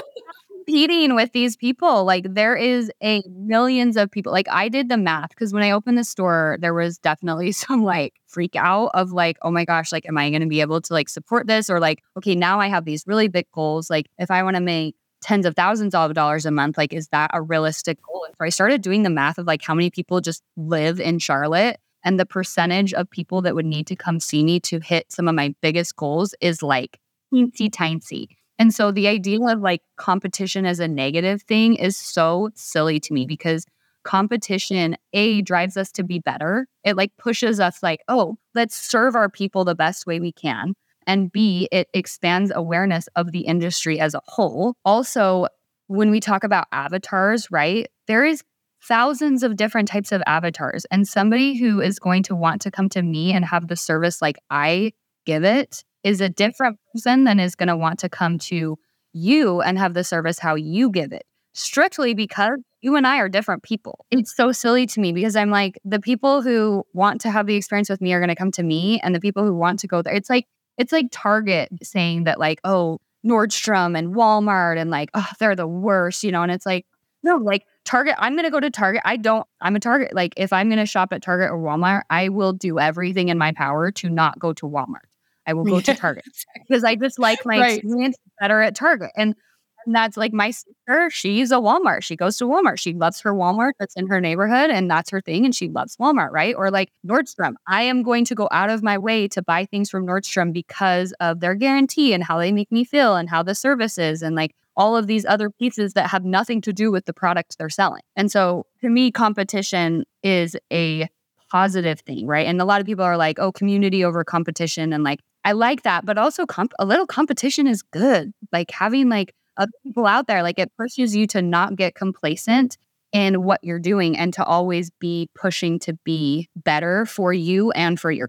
Competing with these people, there is millions of people. I did the math because when I opened the store, there was definitely some freak out of oh my gosh, am I going to be able to support this, or okay, now I have these really big goals. If I want to make tens of thousands of dollars a month, is that a realistic goal? And so I started doing the math of how many people just live in Charlotte, and the percentage of people that would need to come see me to hit some of my biggest goals is teensy tiny. And so the idea of competition as a negative thing is so silly to me, because competition, A, drives us to be better. It pushes us oh, let's serve our people the best way we can. And B, it expands awareness of the industry as a whole. Also, when we talk about avatars, right, there is thousands of different types of avatars. And somebody who is going to want to come to me and have the service I give it is a different person than is going to want to come to you and have the service how you give it, strictly because you and I are different people. It's so silly to me because I'm the people who want to have the experience with me are going to come to me, and the people who want to go there, it's like Target saying that oh, Nordstrom and Walmart and oh, they're the worst, and it's no, Target, I'm going to go to Target. I'm a Target. If I'm going to shop at Target or Walmart, I will do everything in my power to not go to Walmart. I will go to Target because I just like my experience better at Target. And that's my sister, she's a Walmart. She goes to Walmart. She loves her Walmart that's in her neighborhood, and that's her thing. And she loves Walmart, right? Or Nordstrom. I am going to go out of my way to buy things from Nordstrom because of their guarantee and how they make me feel and how the service is and all of these other pieces that have nothing to do with the product they're selling. And so to me, competition is a positive thing, right? And a lot of people are oh, community over competition. And I like that, but also a little competition is good. Having other people out there, it pushes you to not get complacent in what you're doing and to always be pushing to be better for you and for your client.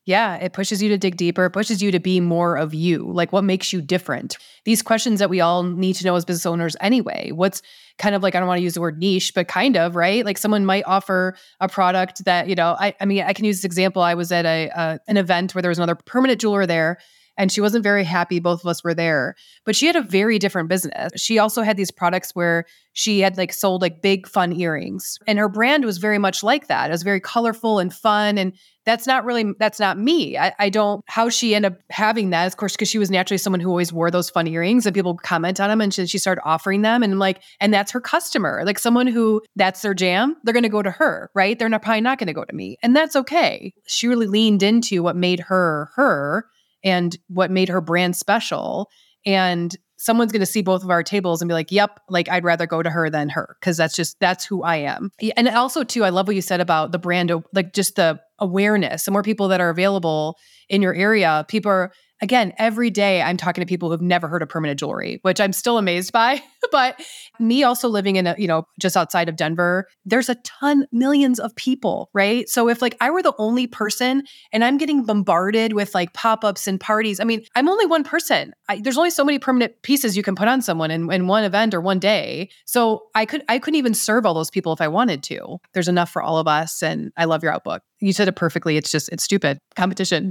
Yeah, it pushes you to dig deeper, it pushes you to be more of you. Like, what makes you different? These questions that we all need to know as business owners anyway. What's kind of like, I don't want to use the word niche, but kind of, right? Like someone might offer a product that, I mean, I can use this example. I was at an event where there was another permanent jeweler there, and she wasn't very happy. Both of us were there, but she had a very different business. She also had these products where she had like sold like big fun earrings, and her brand was very much like that. It was very colorful and fun. And that's not me. I don't, how she ended up having that, of course, because she was naturally someone who always wore those fun earrings and people comment on them, and she started offering them. And like, and that's her customer, like someone who that's their jam, they're going to go to her, right? They're probably not going to go to me. And that's okay. She really leaned into what made her her and what made her brand special. And someone's going to see both of our tables and be like, yep, like I'd rather go to her than her. Cause that's who I am. And also too, I love what you said about the brand, like just the awareness. The more people that are available in your area, people are, again, every day I'm talking to people who've never heard of permanent jewelry, which I'm still amazed by. But me also living in just outside of Denver, there's a ton, millions of people, right? So if like I were the only person and I'm getting bombarded with like pop-ups and parties, I mean, I'm only one person. There's only so many permanent pieces you can put on someone in one event or one day. So I couldn't even serve all those people if I wanted to. There's enough for all of us. And I love your outbook. You said it perfectly. It's stupid competition.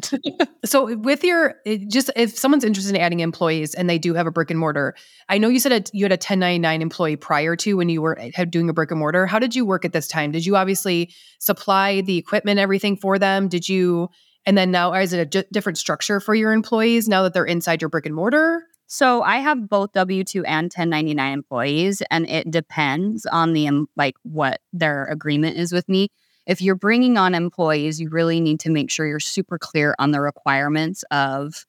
So just if someone's interested in adding employees and they do have a brick and mortar, I know you said you had a 1099 employee prior to when you were doing a brick and mortar. How did you work at this time? Did you obviously supply the equipment, everything for them? And then now is it a different structure for your employees now that they're inside your brick and mortar? So I have both W-2 and 1099 employees, and it depends on what their agreement is with me. If you're bringing on employees, you really need to make sure you're super clear on the requirements of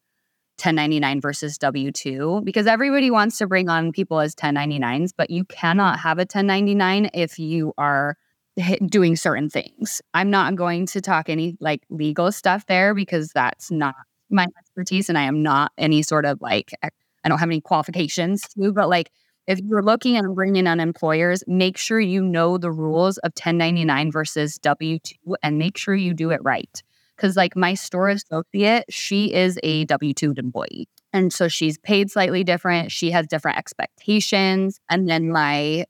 1099 versus W-2, because everybody wants to bring on people as 1099s, but you cannot have a 1099 if you are doing certain things. I'm not going to talk any like legal stuff there because that's not my expertise, and I am not any sort of I don't have any qualifications to, but like if you're looking at bringing on employers, make sure you know the rules of 1099 versus W-2 and make sure you do it right. Because like my store associate, she is a W-2 employee. And so she's paid slightly different. She has different expectations. And then my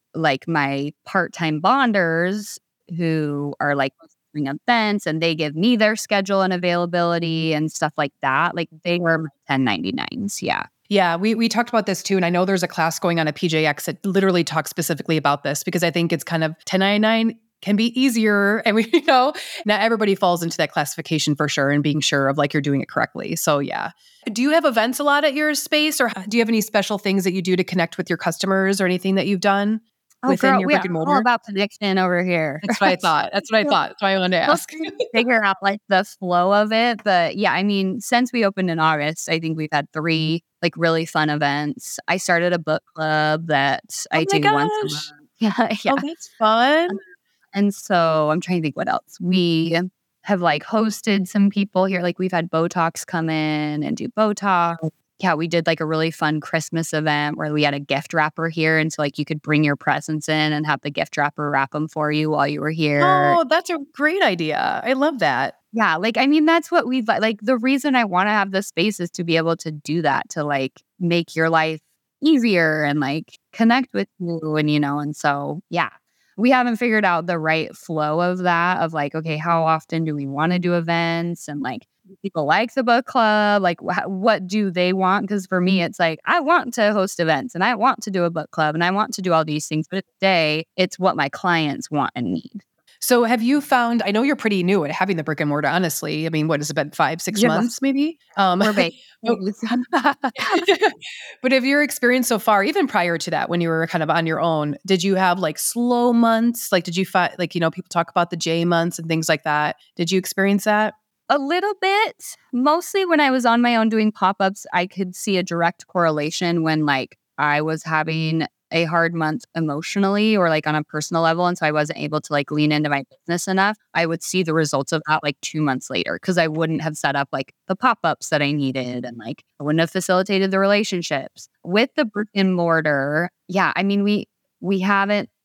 part-time bonders who are like doing events and they give me their schedule and availability and stuff like that. Like they were my 1099s. Yeah. Yeah, we talked about this too. And I know there's a class going on at PJX that literally talks specifically about this because I think it's kind of 1099 can be easier. And not everybody falls into that classification for sure and being sure of like you're doing it correctly. So yeah. Do you have events a lot at your space, or do you have any special things that you do to connect with your customers or anything that you've done within your brick and mortar? All about connection over here. That's what I thought. That's why I wanted to ask. Figure out like the flow of it. But yeah, I mean, since we opened in August, I think we've had 3 like really fun events. I started a book club that I do once a month. Yeah. Oh, that's fun. And so I'm trying to think what else. We have like hosted some people here. Like we've had Botox come in and do Botox. Yeah, we did like a really fun Christmas event where we had a gift wrapper here. And so like you could bring your presents in and have the gift wrapper wrap them for you while you were here. Oh, that's a great idea. I love that. Yeah, like, I mean, that's what we've like. The reason I want to have this space is to be able to do that, to like make your life easier and like connect with you and so, yeah. We haven't figured out the right flow of that, of like, okay, how often do we want to do events? And like, do people like the book club? Like, what do they want? Because for me, it's like, I want to host events and I want to do a book club and I want to do all these things. But at the day, it's what my clients want and need. So have you found, I know you're pretty new at having the brick and mortar, honestly. I mean, what has it been, 5-6 months maybe? We're babies. But have your experience so far, even prior to that, when you were kind of on your own, did you have like slow months? Like, did you find, like, people talk about the J months and things like that. Did you experience that? A little bit. Mostly when I was on my own doing pop-ups, I could see a direct correlation when like I was having a hard month emotionally or like on a personal level. And so I wasn't able to like lean into my business enough. I would see the results of that like 2 months later because I wouldn't have set up like the pop-ups that I needed and like I wouldn't have facilitated the relationships. With the brick and mortar, yeah, I mean, we haven't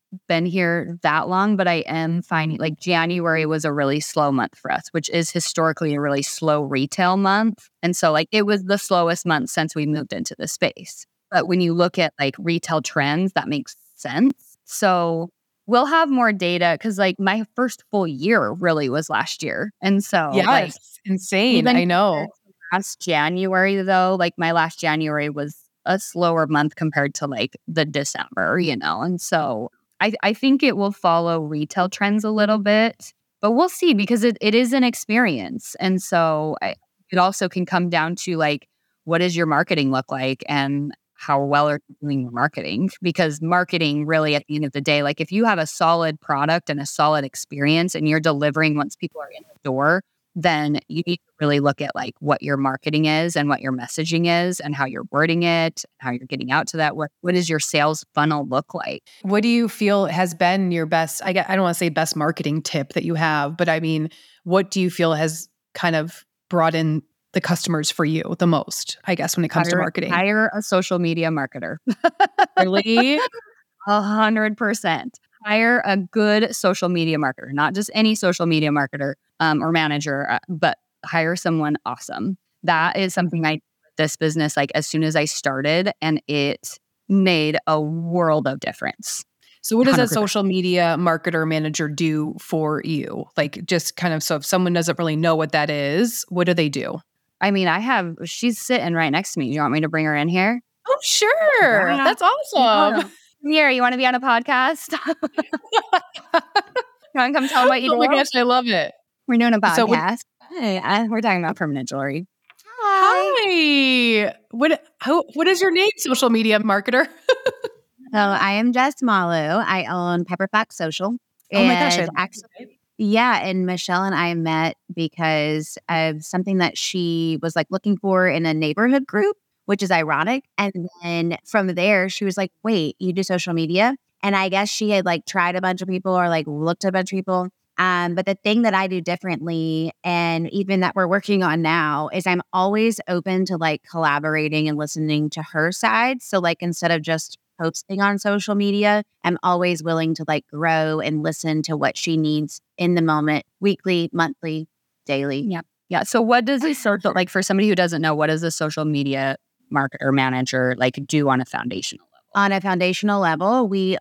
been here that long, but I am finding like January was a really slow month for us, which is historically a really slow retail month. And so like it was the slowest month since we moved into the space. But when you look at like retail trends, that makes sense. So we'll have more data because like my first full year really was last year. And so like insane. even I know. last January though, like my last January was a slower month compared to like the December, And so I think it will follow retail trends a little bit, but we'll see because it is an experience. And so it also can come down to like, what does your marketing look like and how well are you doing your marketing? Because marketing really at the end of the day, like if you have a solid product and a solid experience and you're delivering once people are in the door, then you need to really look at like what your marketing is and what your messaging is and how you're wording it, how you're getting out to that. What does your sales funnel look like? What do you feel has been your best, I don't want to say best marketing tip that you have, but I mean, what do you feel has kind of brought in the customers for you the most, I guess, when it comes to marketing? Hire a social media marketer. Really? 100%. Hire a good social media marketer, not just any social media marketer or manager, but hire someone awesome. That is something I did with this business like as soon as I started, and it made a world of difference. So what does 100%. a social media marketer manager do for you? Like just kind of, so if someone doesn't really know what that is, what do they do? I mean, she's sitting right next to me. Do you want me to bring her in here? Oh, sure. Yeah. That's awesome. Here, you want to be on a podcast? You want to come tell them what you do? Oh my gosh, I love it. We're doing a podcast. So we're talking about permanent jewelry. Hi. What is your name, social media marketer? So I am Jess Malu. I own Pepper Fox Social. Oh my gosh. Yeah. And Michelle and I met because of something that she was like looking for in a neighborhood group, which is ironic. And then from there, she was like, wait, you do social media? And I guess she had like tried a bunch of people or like looked at a bunch of people. But the thing that I do differently, and even that we're working on now, is I'm always open to like collaborating and listening to her side. So like instead of just posting on social media, I'm always willing to like grow and listen to what she needs in the moment, weekly, monthly, daily. Yeah. Yeah. So what does a social, like for somebody who doesn't know, what does a social media marketer manager like do on a foundational level? On a foundational level, we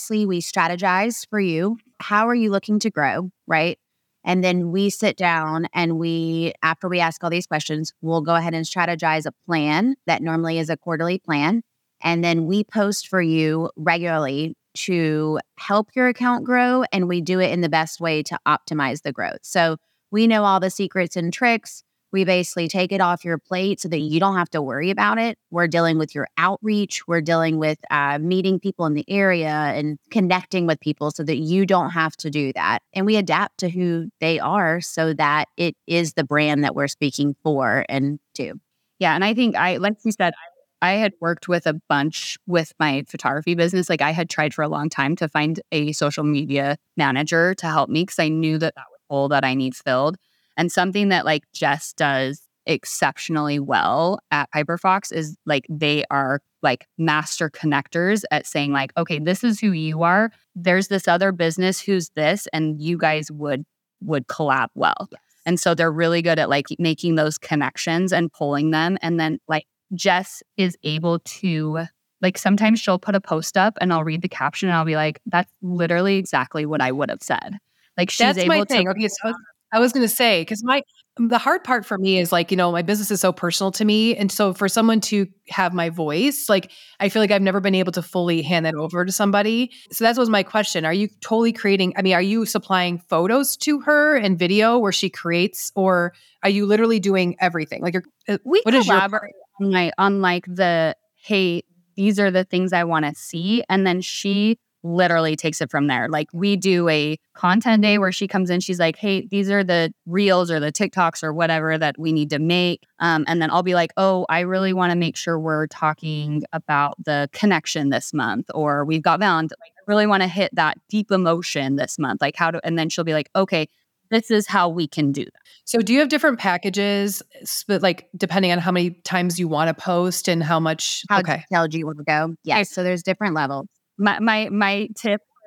strategize for you. How are you looking to grow? Right. And then we sit down and after we ask all these questions, we'll go ahead and strategize a plan that normally is a quarterly plan. And then we post for you regularly to help your account grow. And we do it in the best way to optimize the growth. So we know all the secrets and tricks. We basically take it off your plate so that you don't have to worry about it. We're dealing with your outreach. We're dealing with meeting people in the area and connecting with people so that you don't have to do that. And we adapt to who they are so that it is the brand that we're speaking for and to. Yeah. And I think like you said, I had worked with a bunch with my photography business. Like I had tried for a long time to find a social media manager to help me because I knew that was a hole that I need filled. And something that like Jess does exceptionally well at Piper Fox is like they are like master connectors at saying like, okay, this is who you are. There's this other business who's this, and you guys would collab well. Yes. And so they're really good at like making those connections and pulling them. And then like Jess is able to, like sometimes she'll put a post up and I'll read the caption and I'll be like, that's literally exactly what I would have said. Like she's able my thing. to. Okay, so I was going to say, because the hard part for me is like, my business is so personal to me. And so for someone to have my voice, like I feel like I've never been able to fully hand that over to somebody. So that was my question. Are you totally are you supplying photos to her and video where she creates, or are you literally doing everything? Like we collaborate on like the, hey, these are the things I want to see. And then she literally takes it from there. Like we do a content day where she comes in, she's like, hey, these are the reels or the TikToks or whatever that we need to make. And then I'll be like, oh, I really want to make sure we're talking about the connection this month, or we've got Valentine's. Like, I really want to hit that deep emotion this month. Like and then she'll be like, okay, this is how we can do that. So do you have different packages, like depending on how many times you want to post and how much? How detailed you want to go? Yes. So there's different levels. My tip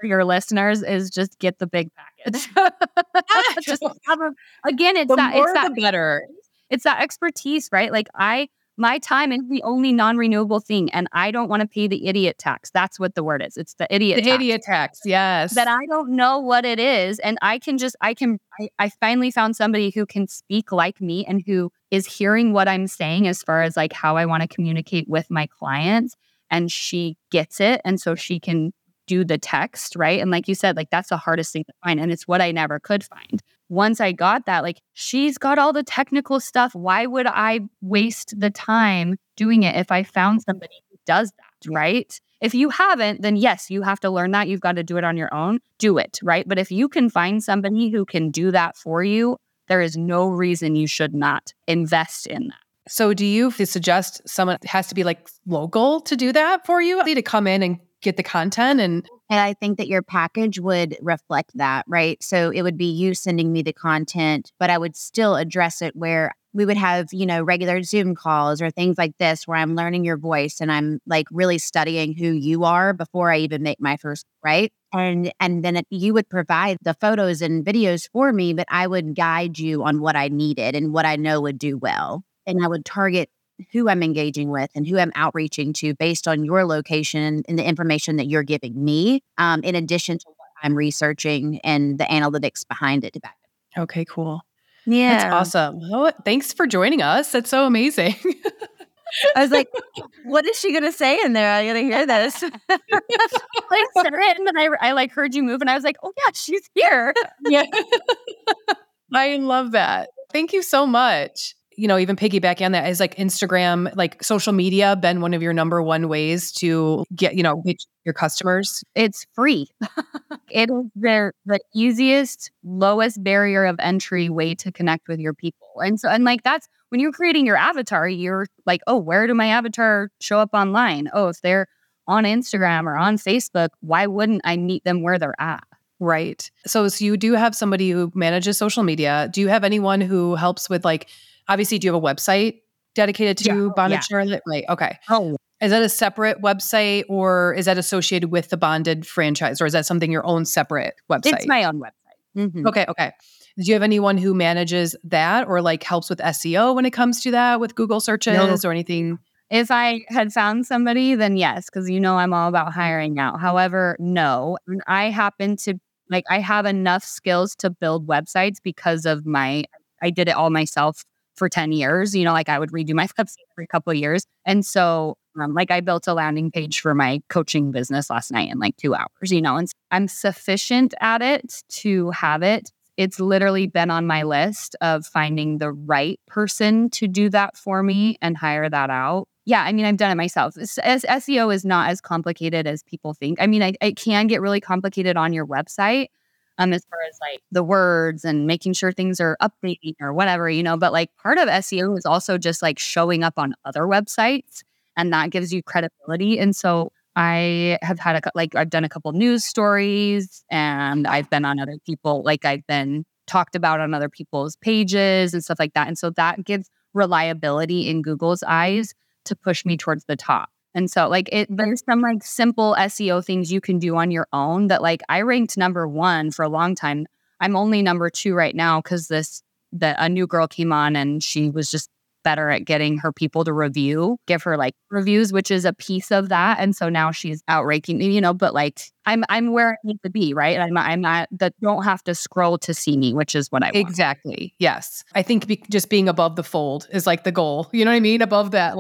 for your listeners is just get the big package. Just have again, The more the better. it's that expertise, right? Like my time is the only non-renewable thing, and I don't want to pay the idiot tax. That's what the word is. It's the idiot tax. Idiot tax, yes. That I don't know what it is. And I finally found somebody who can speak like me and who is hearing what I'm saying as far as like how I want to communicate with my clients. And she gets it. And so she can do the text, right? And like you said, like that's the hardest thing to find. And it's what I never could find. Once I got that, like she's got all the technical stuff. Why would I waste the time doing it if I found somebody who does that, right? If you haven't, then yes, you have to learn that. You've got to do it on your own. Do it, right? But if you can find somebody who can do that for you, there is no reason you should not invest in that. So do you suggest someone has to be like local to do that for you, to come in and get the content? And I think that your package would reflect that, right? So it would be you sending me the content, but I would still address it where we would have, regular Zoom calls or things like this where I'm learning your voice and I'm like really studying who you are before I even make my first, right? And then you would provide the photos and videos for me, but I would guide you on what I needed and what I know would do well. And I would target who I'm engaging with and who I'm outreaching to based on your location and the information that you're giving me, in addition to what I'm researching and the analytics behind it to back it. Okay, cool. Yeah. That's awesome. Oh, thanks for joining us. That's so amazing. I was like, what is she going to say in there? I got to hear this. Like said it, and then I like heard you move and I was like, oh yeah, she's here. Yeah. I love that. Thank you so much. Even piggybacking on that, is like Instagram, like social media been one of your number one ways to get, reach your customers? It's free. It is the easiest, lowest barrier of entry way to connect with your people. And like that's when you're creating your avatar, you're like, oh, where do my avatar show up online? Oh, if they're on Instagram or on Facebook, why wouldn't I meet them where they're at? Right. So you do have somebody who manages social media. Do you have anyone who helps with like, obviously, do you have a website dedicated to Bonded Charlotte? Right. Okay. Oh, is that a separate website or is that associated with the Bonded franchise, or is that something your own separate website? It's my own website. Mm-hmm. Okay. Do you have anyone who manages that or like helps with SEO when it comes to that with Google searches or anything? If I had found somebody, then yes, because I'm all about hiring out. However, no, I happen to I have enough skills to build websites because of I did it all myself for 10 years. I would redo my website every couple of years. And so I built a landing page for my coaching business last night in like 2 hours, and I'm sufficient at it to have it. It's literally been on my list of finding the right person to do that for me and hire that out. Yeah, I've done it myself. SEO is not as complicated as people think. It can get really complicated on your website, as far as like the words and making sure things are updating or whatever, but like part of SEO is also just like showing up on other websites, and that gives you credibility. And so I have had I've done a couple news stories, and I've been on other people, I've been talked about on other people's pages and stuff like that. And so that gives reliability in Google's eyes to push me towards the top. And so there's some simple SEO things you can do on your own that I ranked number 1 for a long time. I'm only number 2 right now because a new girl came on and she was just better at getting her people to give her reviews, which is a piece of that. And so now she's outranking me, but I'm where I need to be, right? I'm not that don't have to scroll to see me, which is what I want. Exactly. Yes. I think just being above the fold is the goal. You know what I mean? Above that.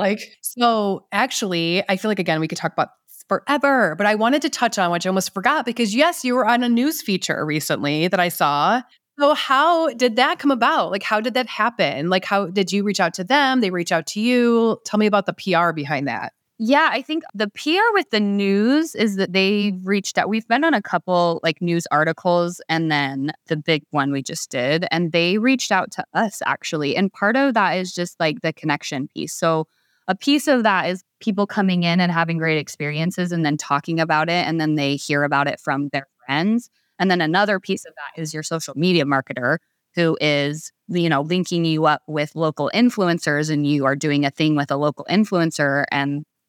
So actually, I feel again, we could talk about forever, but I wanted to touch on, which I almost forgot, because yes, you were on a news feature recently that I saw. So how did that come about? How did that happen? How did you reach out to them? They reach out to you? Tell me about the PR behind that. Yeah, I think the PR with the news is that they reached out. We've been on a couple news articles, and then the big one we just did, and they reached out to us actually. And part of that is just the connection piece. So a piece of that is people coming in and having great experiences and then talking about it, and then they hear about it from their friends. And then another piece of that is your social media marketer who is, linking you up with local influencers, and you are doing a thing with a local influencer, and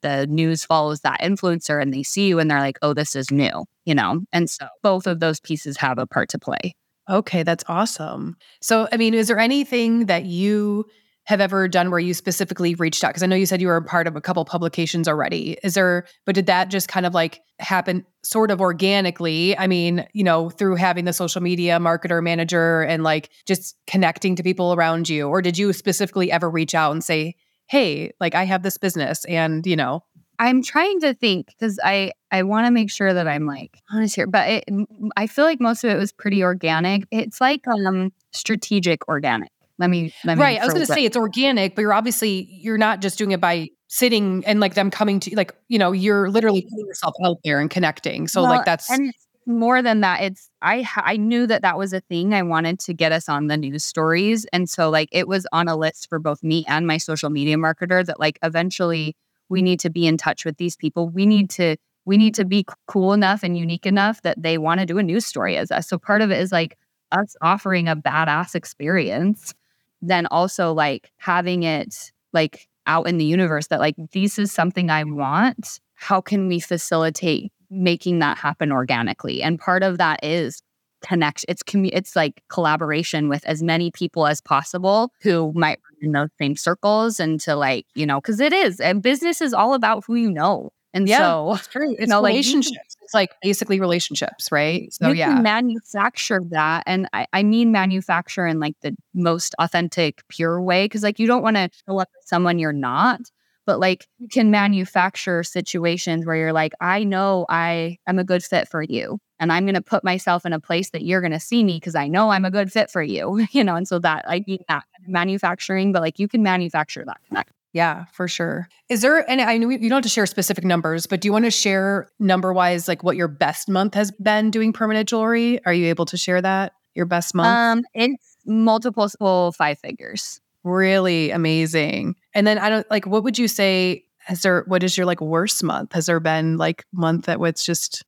the news follows that influencer and they see you and they're like, oh, this is new, you know? And so both of those pieces have a part to play. Okay, that's awesome. So, I mean, is there anything that you have ever done where you specifically reached out? Because I know you said you were a part of a couple publications already. But did that just kind of like happen sort of organically? I mean, through having the social media marketer manager and like just connecting to people around you? Or did you specifically ever reach out and say, hey, like I have this business and, I'm trying to think because I want to make sure that I'm like honest here, but I feel like most of it was pretty organic. It's like strategic organic. Let me right. I was going to say it's organic, but you're not just doing it by sitting and like them coming to like, you're literally putting yourself out there and connecting. So like that's and more than that. It's I knew that was a thing. I wanted to get us on the news stories, and so like it was on a list for both me and my social media marketer that like eventually we need to be in touch with these people. We need to be cool enough and unique enough that they want to do a news story as us. So part of it is like us offering a badass experience, then also like having it like out in the universe that like, this is something I want. How can we facilitate making that happen organically? And part of that is connection. It's like collaboration with as many people as possible who might be in those same circles, and to like, because it is, and business is all about who you know. And so it's true. It's relationships. It's like basically relationships, right? So you can manufacture that. And I mean manufacture in like the most authentic, pure way. Cause like you don't want to show up as someone you're not, but like you can manufacture situations where you're like, I know I am a good fit for you. And I'm going to put myself in a place that you're going to see me because I know I'm a good fit for you, and so that I mean that manufacturing, but like you can manufacture that connection. Yeah, for sure. Is there, and I know you don't have to share specific numbers, but do you want to share number-wise, like what your best month has been doing permanent jewelry? Are you able to share that? Your best month? It's multiple 5 figures. Really amazing. And then what would you say, what is your like worst month? Has there been like month that was just...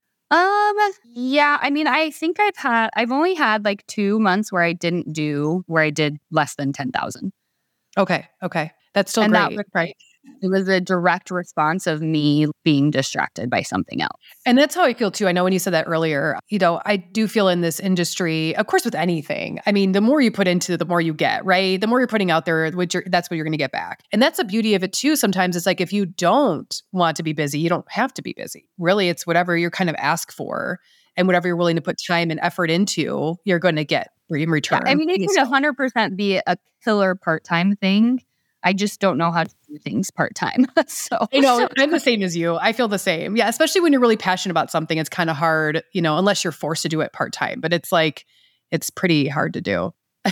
Yeah, I mean, I think I've only had like 2 months where I did less than 10,000. Okay. That's still great, right? It was a direct response of me being distracted by something else. And that's how I feel too. I know when you said that earlier, I do feel in this industry, of course, with anything, I mean, the more you put into, the more you get, right? The more you're putting out there, that's what you're going to get back. And that's the beauty of it too. Sometimes it's like, if you don't want to be busy, you don't have to be busy. Really, it's whatever you're kind of asked for and whatever you're willing to put time and effort into, you're going to get in return. Yeah, I mean, it can 100% be a killer part-time thing. I just don't know how to do things part-time. So I'm the same as you. I feel the same. Yeah, especially when you're really passionate about something, it's kind of hard, unless you're forced to do it part-time. But it's like, it's pretty hard to do.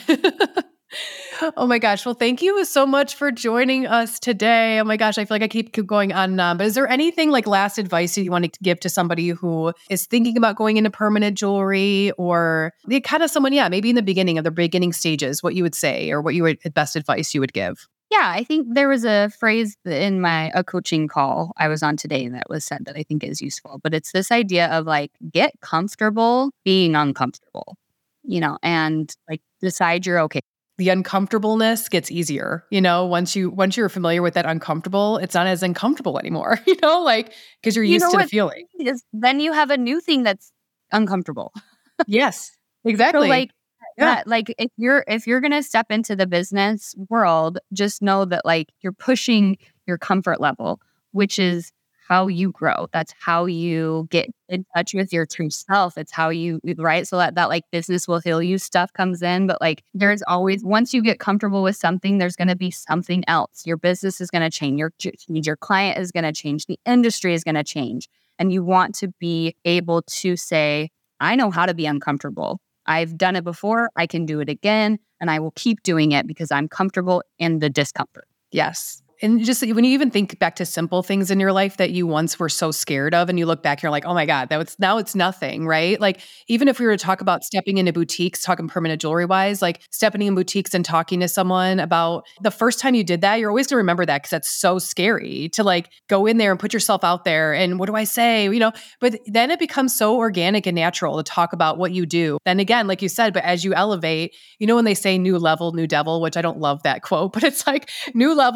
Oh my gosh. Well, thank you so much for joining us today. Oh my gosh. I feel like I keep going on and on. But is there anything like last advice that you want to give to somebody who is thinking about going into permanent jewelry, or kind of someone, maybe in the beginning of their beginning stages, what you would say or what best advice you would give? Yeah, I think there was a phrase in a coaching call I was on today that was said that I think is useful, but it's this idea of like, get comfortable being uncomfortable, and like decide you're okay. The uncomfortableness gets easier, once you're familiar with that uncomfortable, it's not as uncomfortable anymore, because you're used to the feeling. Then you have a new thing that's uncomfortable. Yes, exactly. So that, like if you're going to step into the business world, just know that like you're pushing your comfort level, which is how you grow. That's how you get in touch with your true self. It's how you, right? So that like business will heal you stuff comes in. But like there's always, once you get comfortable with something, there's going to be something else. Your business is going to change. Your client is going to change. The industry is going to change. And you want to be able to say, I know how to be uncomfortable. I've done it before. I can do it again. And I will keep doing it because I'm comfortable in the discomfort. Yes. And just when you even think back to simple things in your life that you once were so scared of, and you look back, you're like, oh my God, now it's nothing, right? Like, even if we were to talk about stepping into boutiques, talking permanent jewelry wise, like stepping in boutiques and talking to someone about the first time you did that, you're always going to remember that because that's so scary to like go in there and put yourself out there. And what do I say? But then it becomes so organic and natural to talk about what you do. Then again, like you said, but as you elevate, when they say new level, new devil, which I don't love that quote, but it's like new level,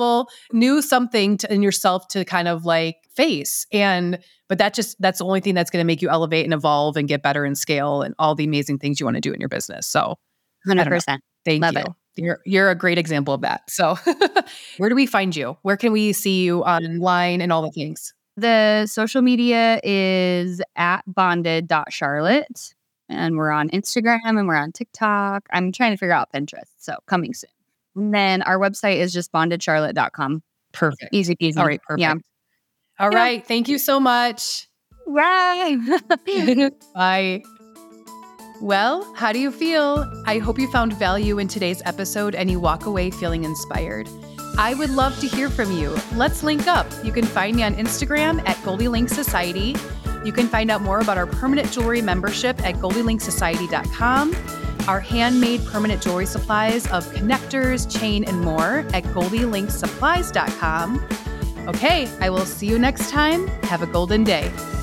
new something in yourself to kind of like face. But that's the only thing that's going to make you elevate and evolve and get better and scale and all the amazing things you want to do in your business. So 100%. Thank Love you. it. You're a great example of that. So where do we find you? Where can we see you online and all the things? The social media is at bonded.charlotte. And we're on Instagram and we're on TikTok. I'm trying to figure out Pinterest. So coming soon. And then our website is just bondedsharlotte.com. Perfect. Easy peasy. All right. Perfect. Yeah. All right. Thank you so much. Right. Bye. Well, how do you feel? I hope you found value in today's episode and you walk away feeling inspired. I would love to hear from you. Let's link up. You can find me on Instagram at GoldieLink Society. You can find out more about our permanent jewelry membership at GoldieLinkSociety.com, our handmade permanent jewelry supplies of connectors, chain, and more at GoldieLinkSupplies.com. Okay, I will see you next time. Have a golden day.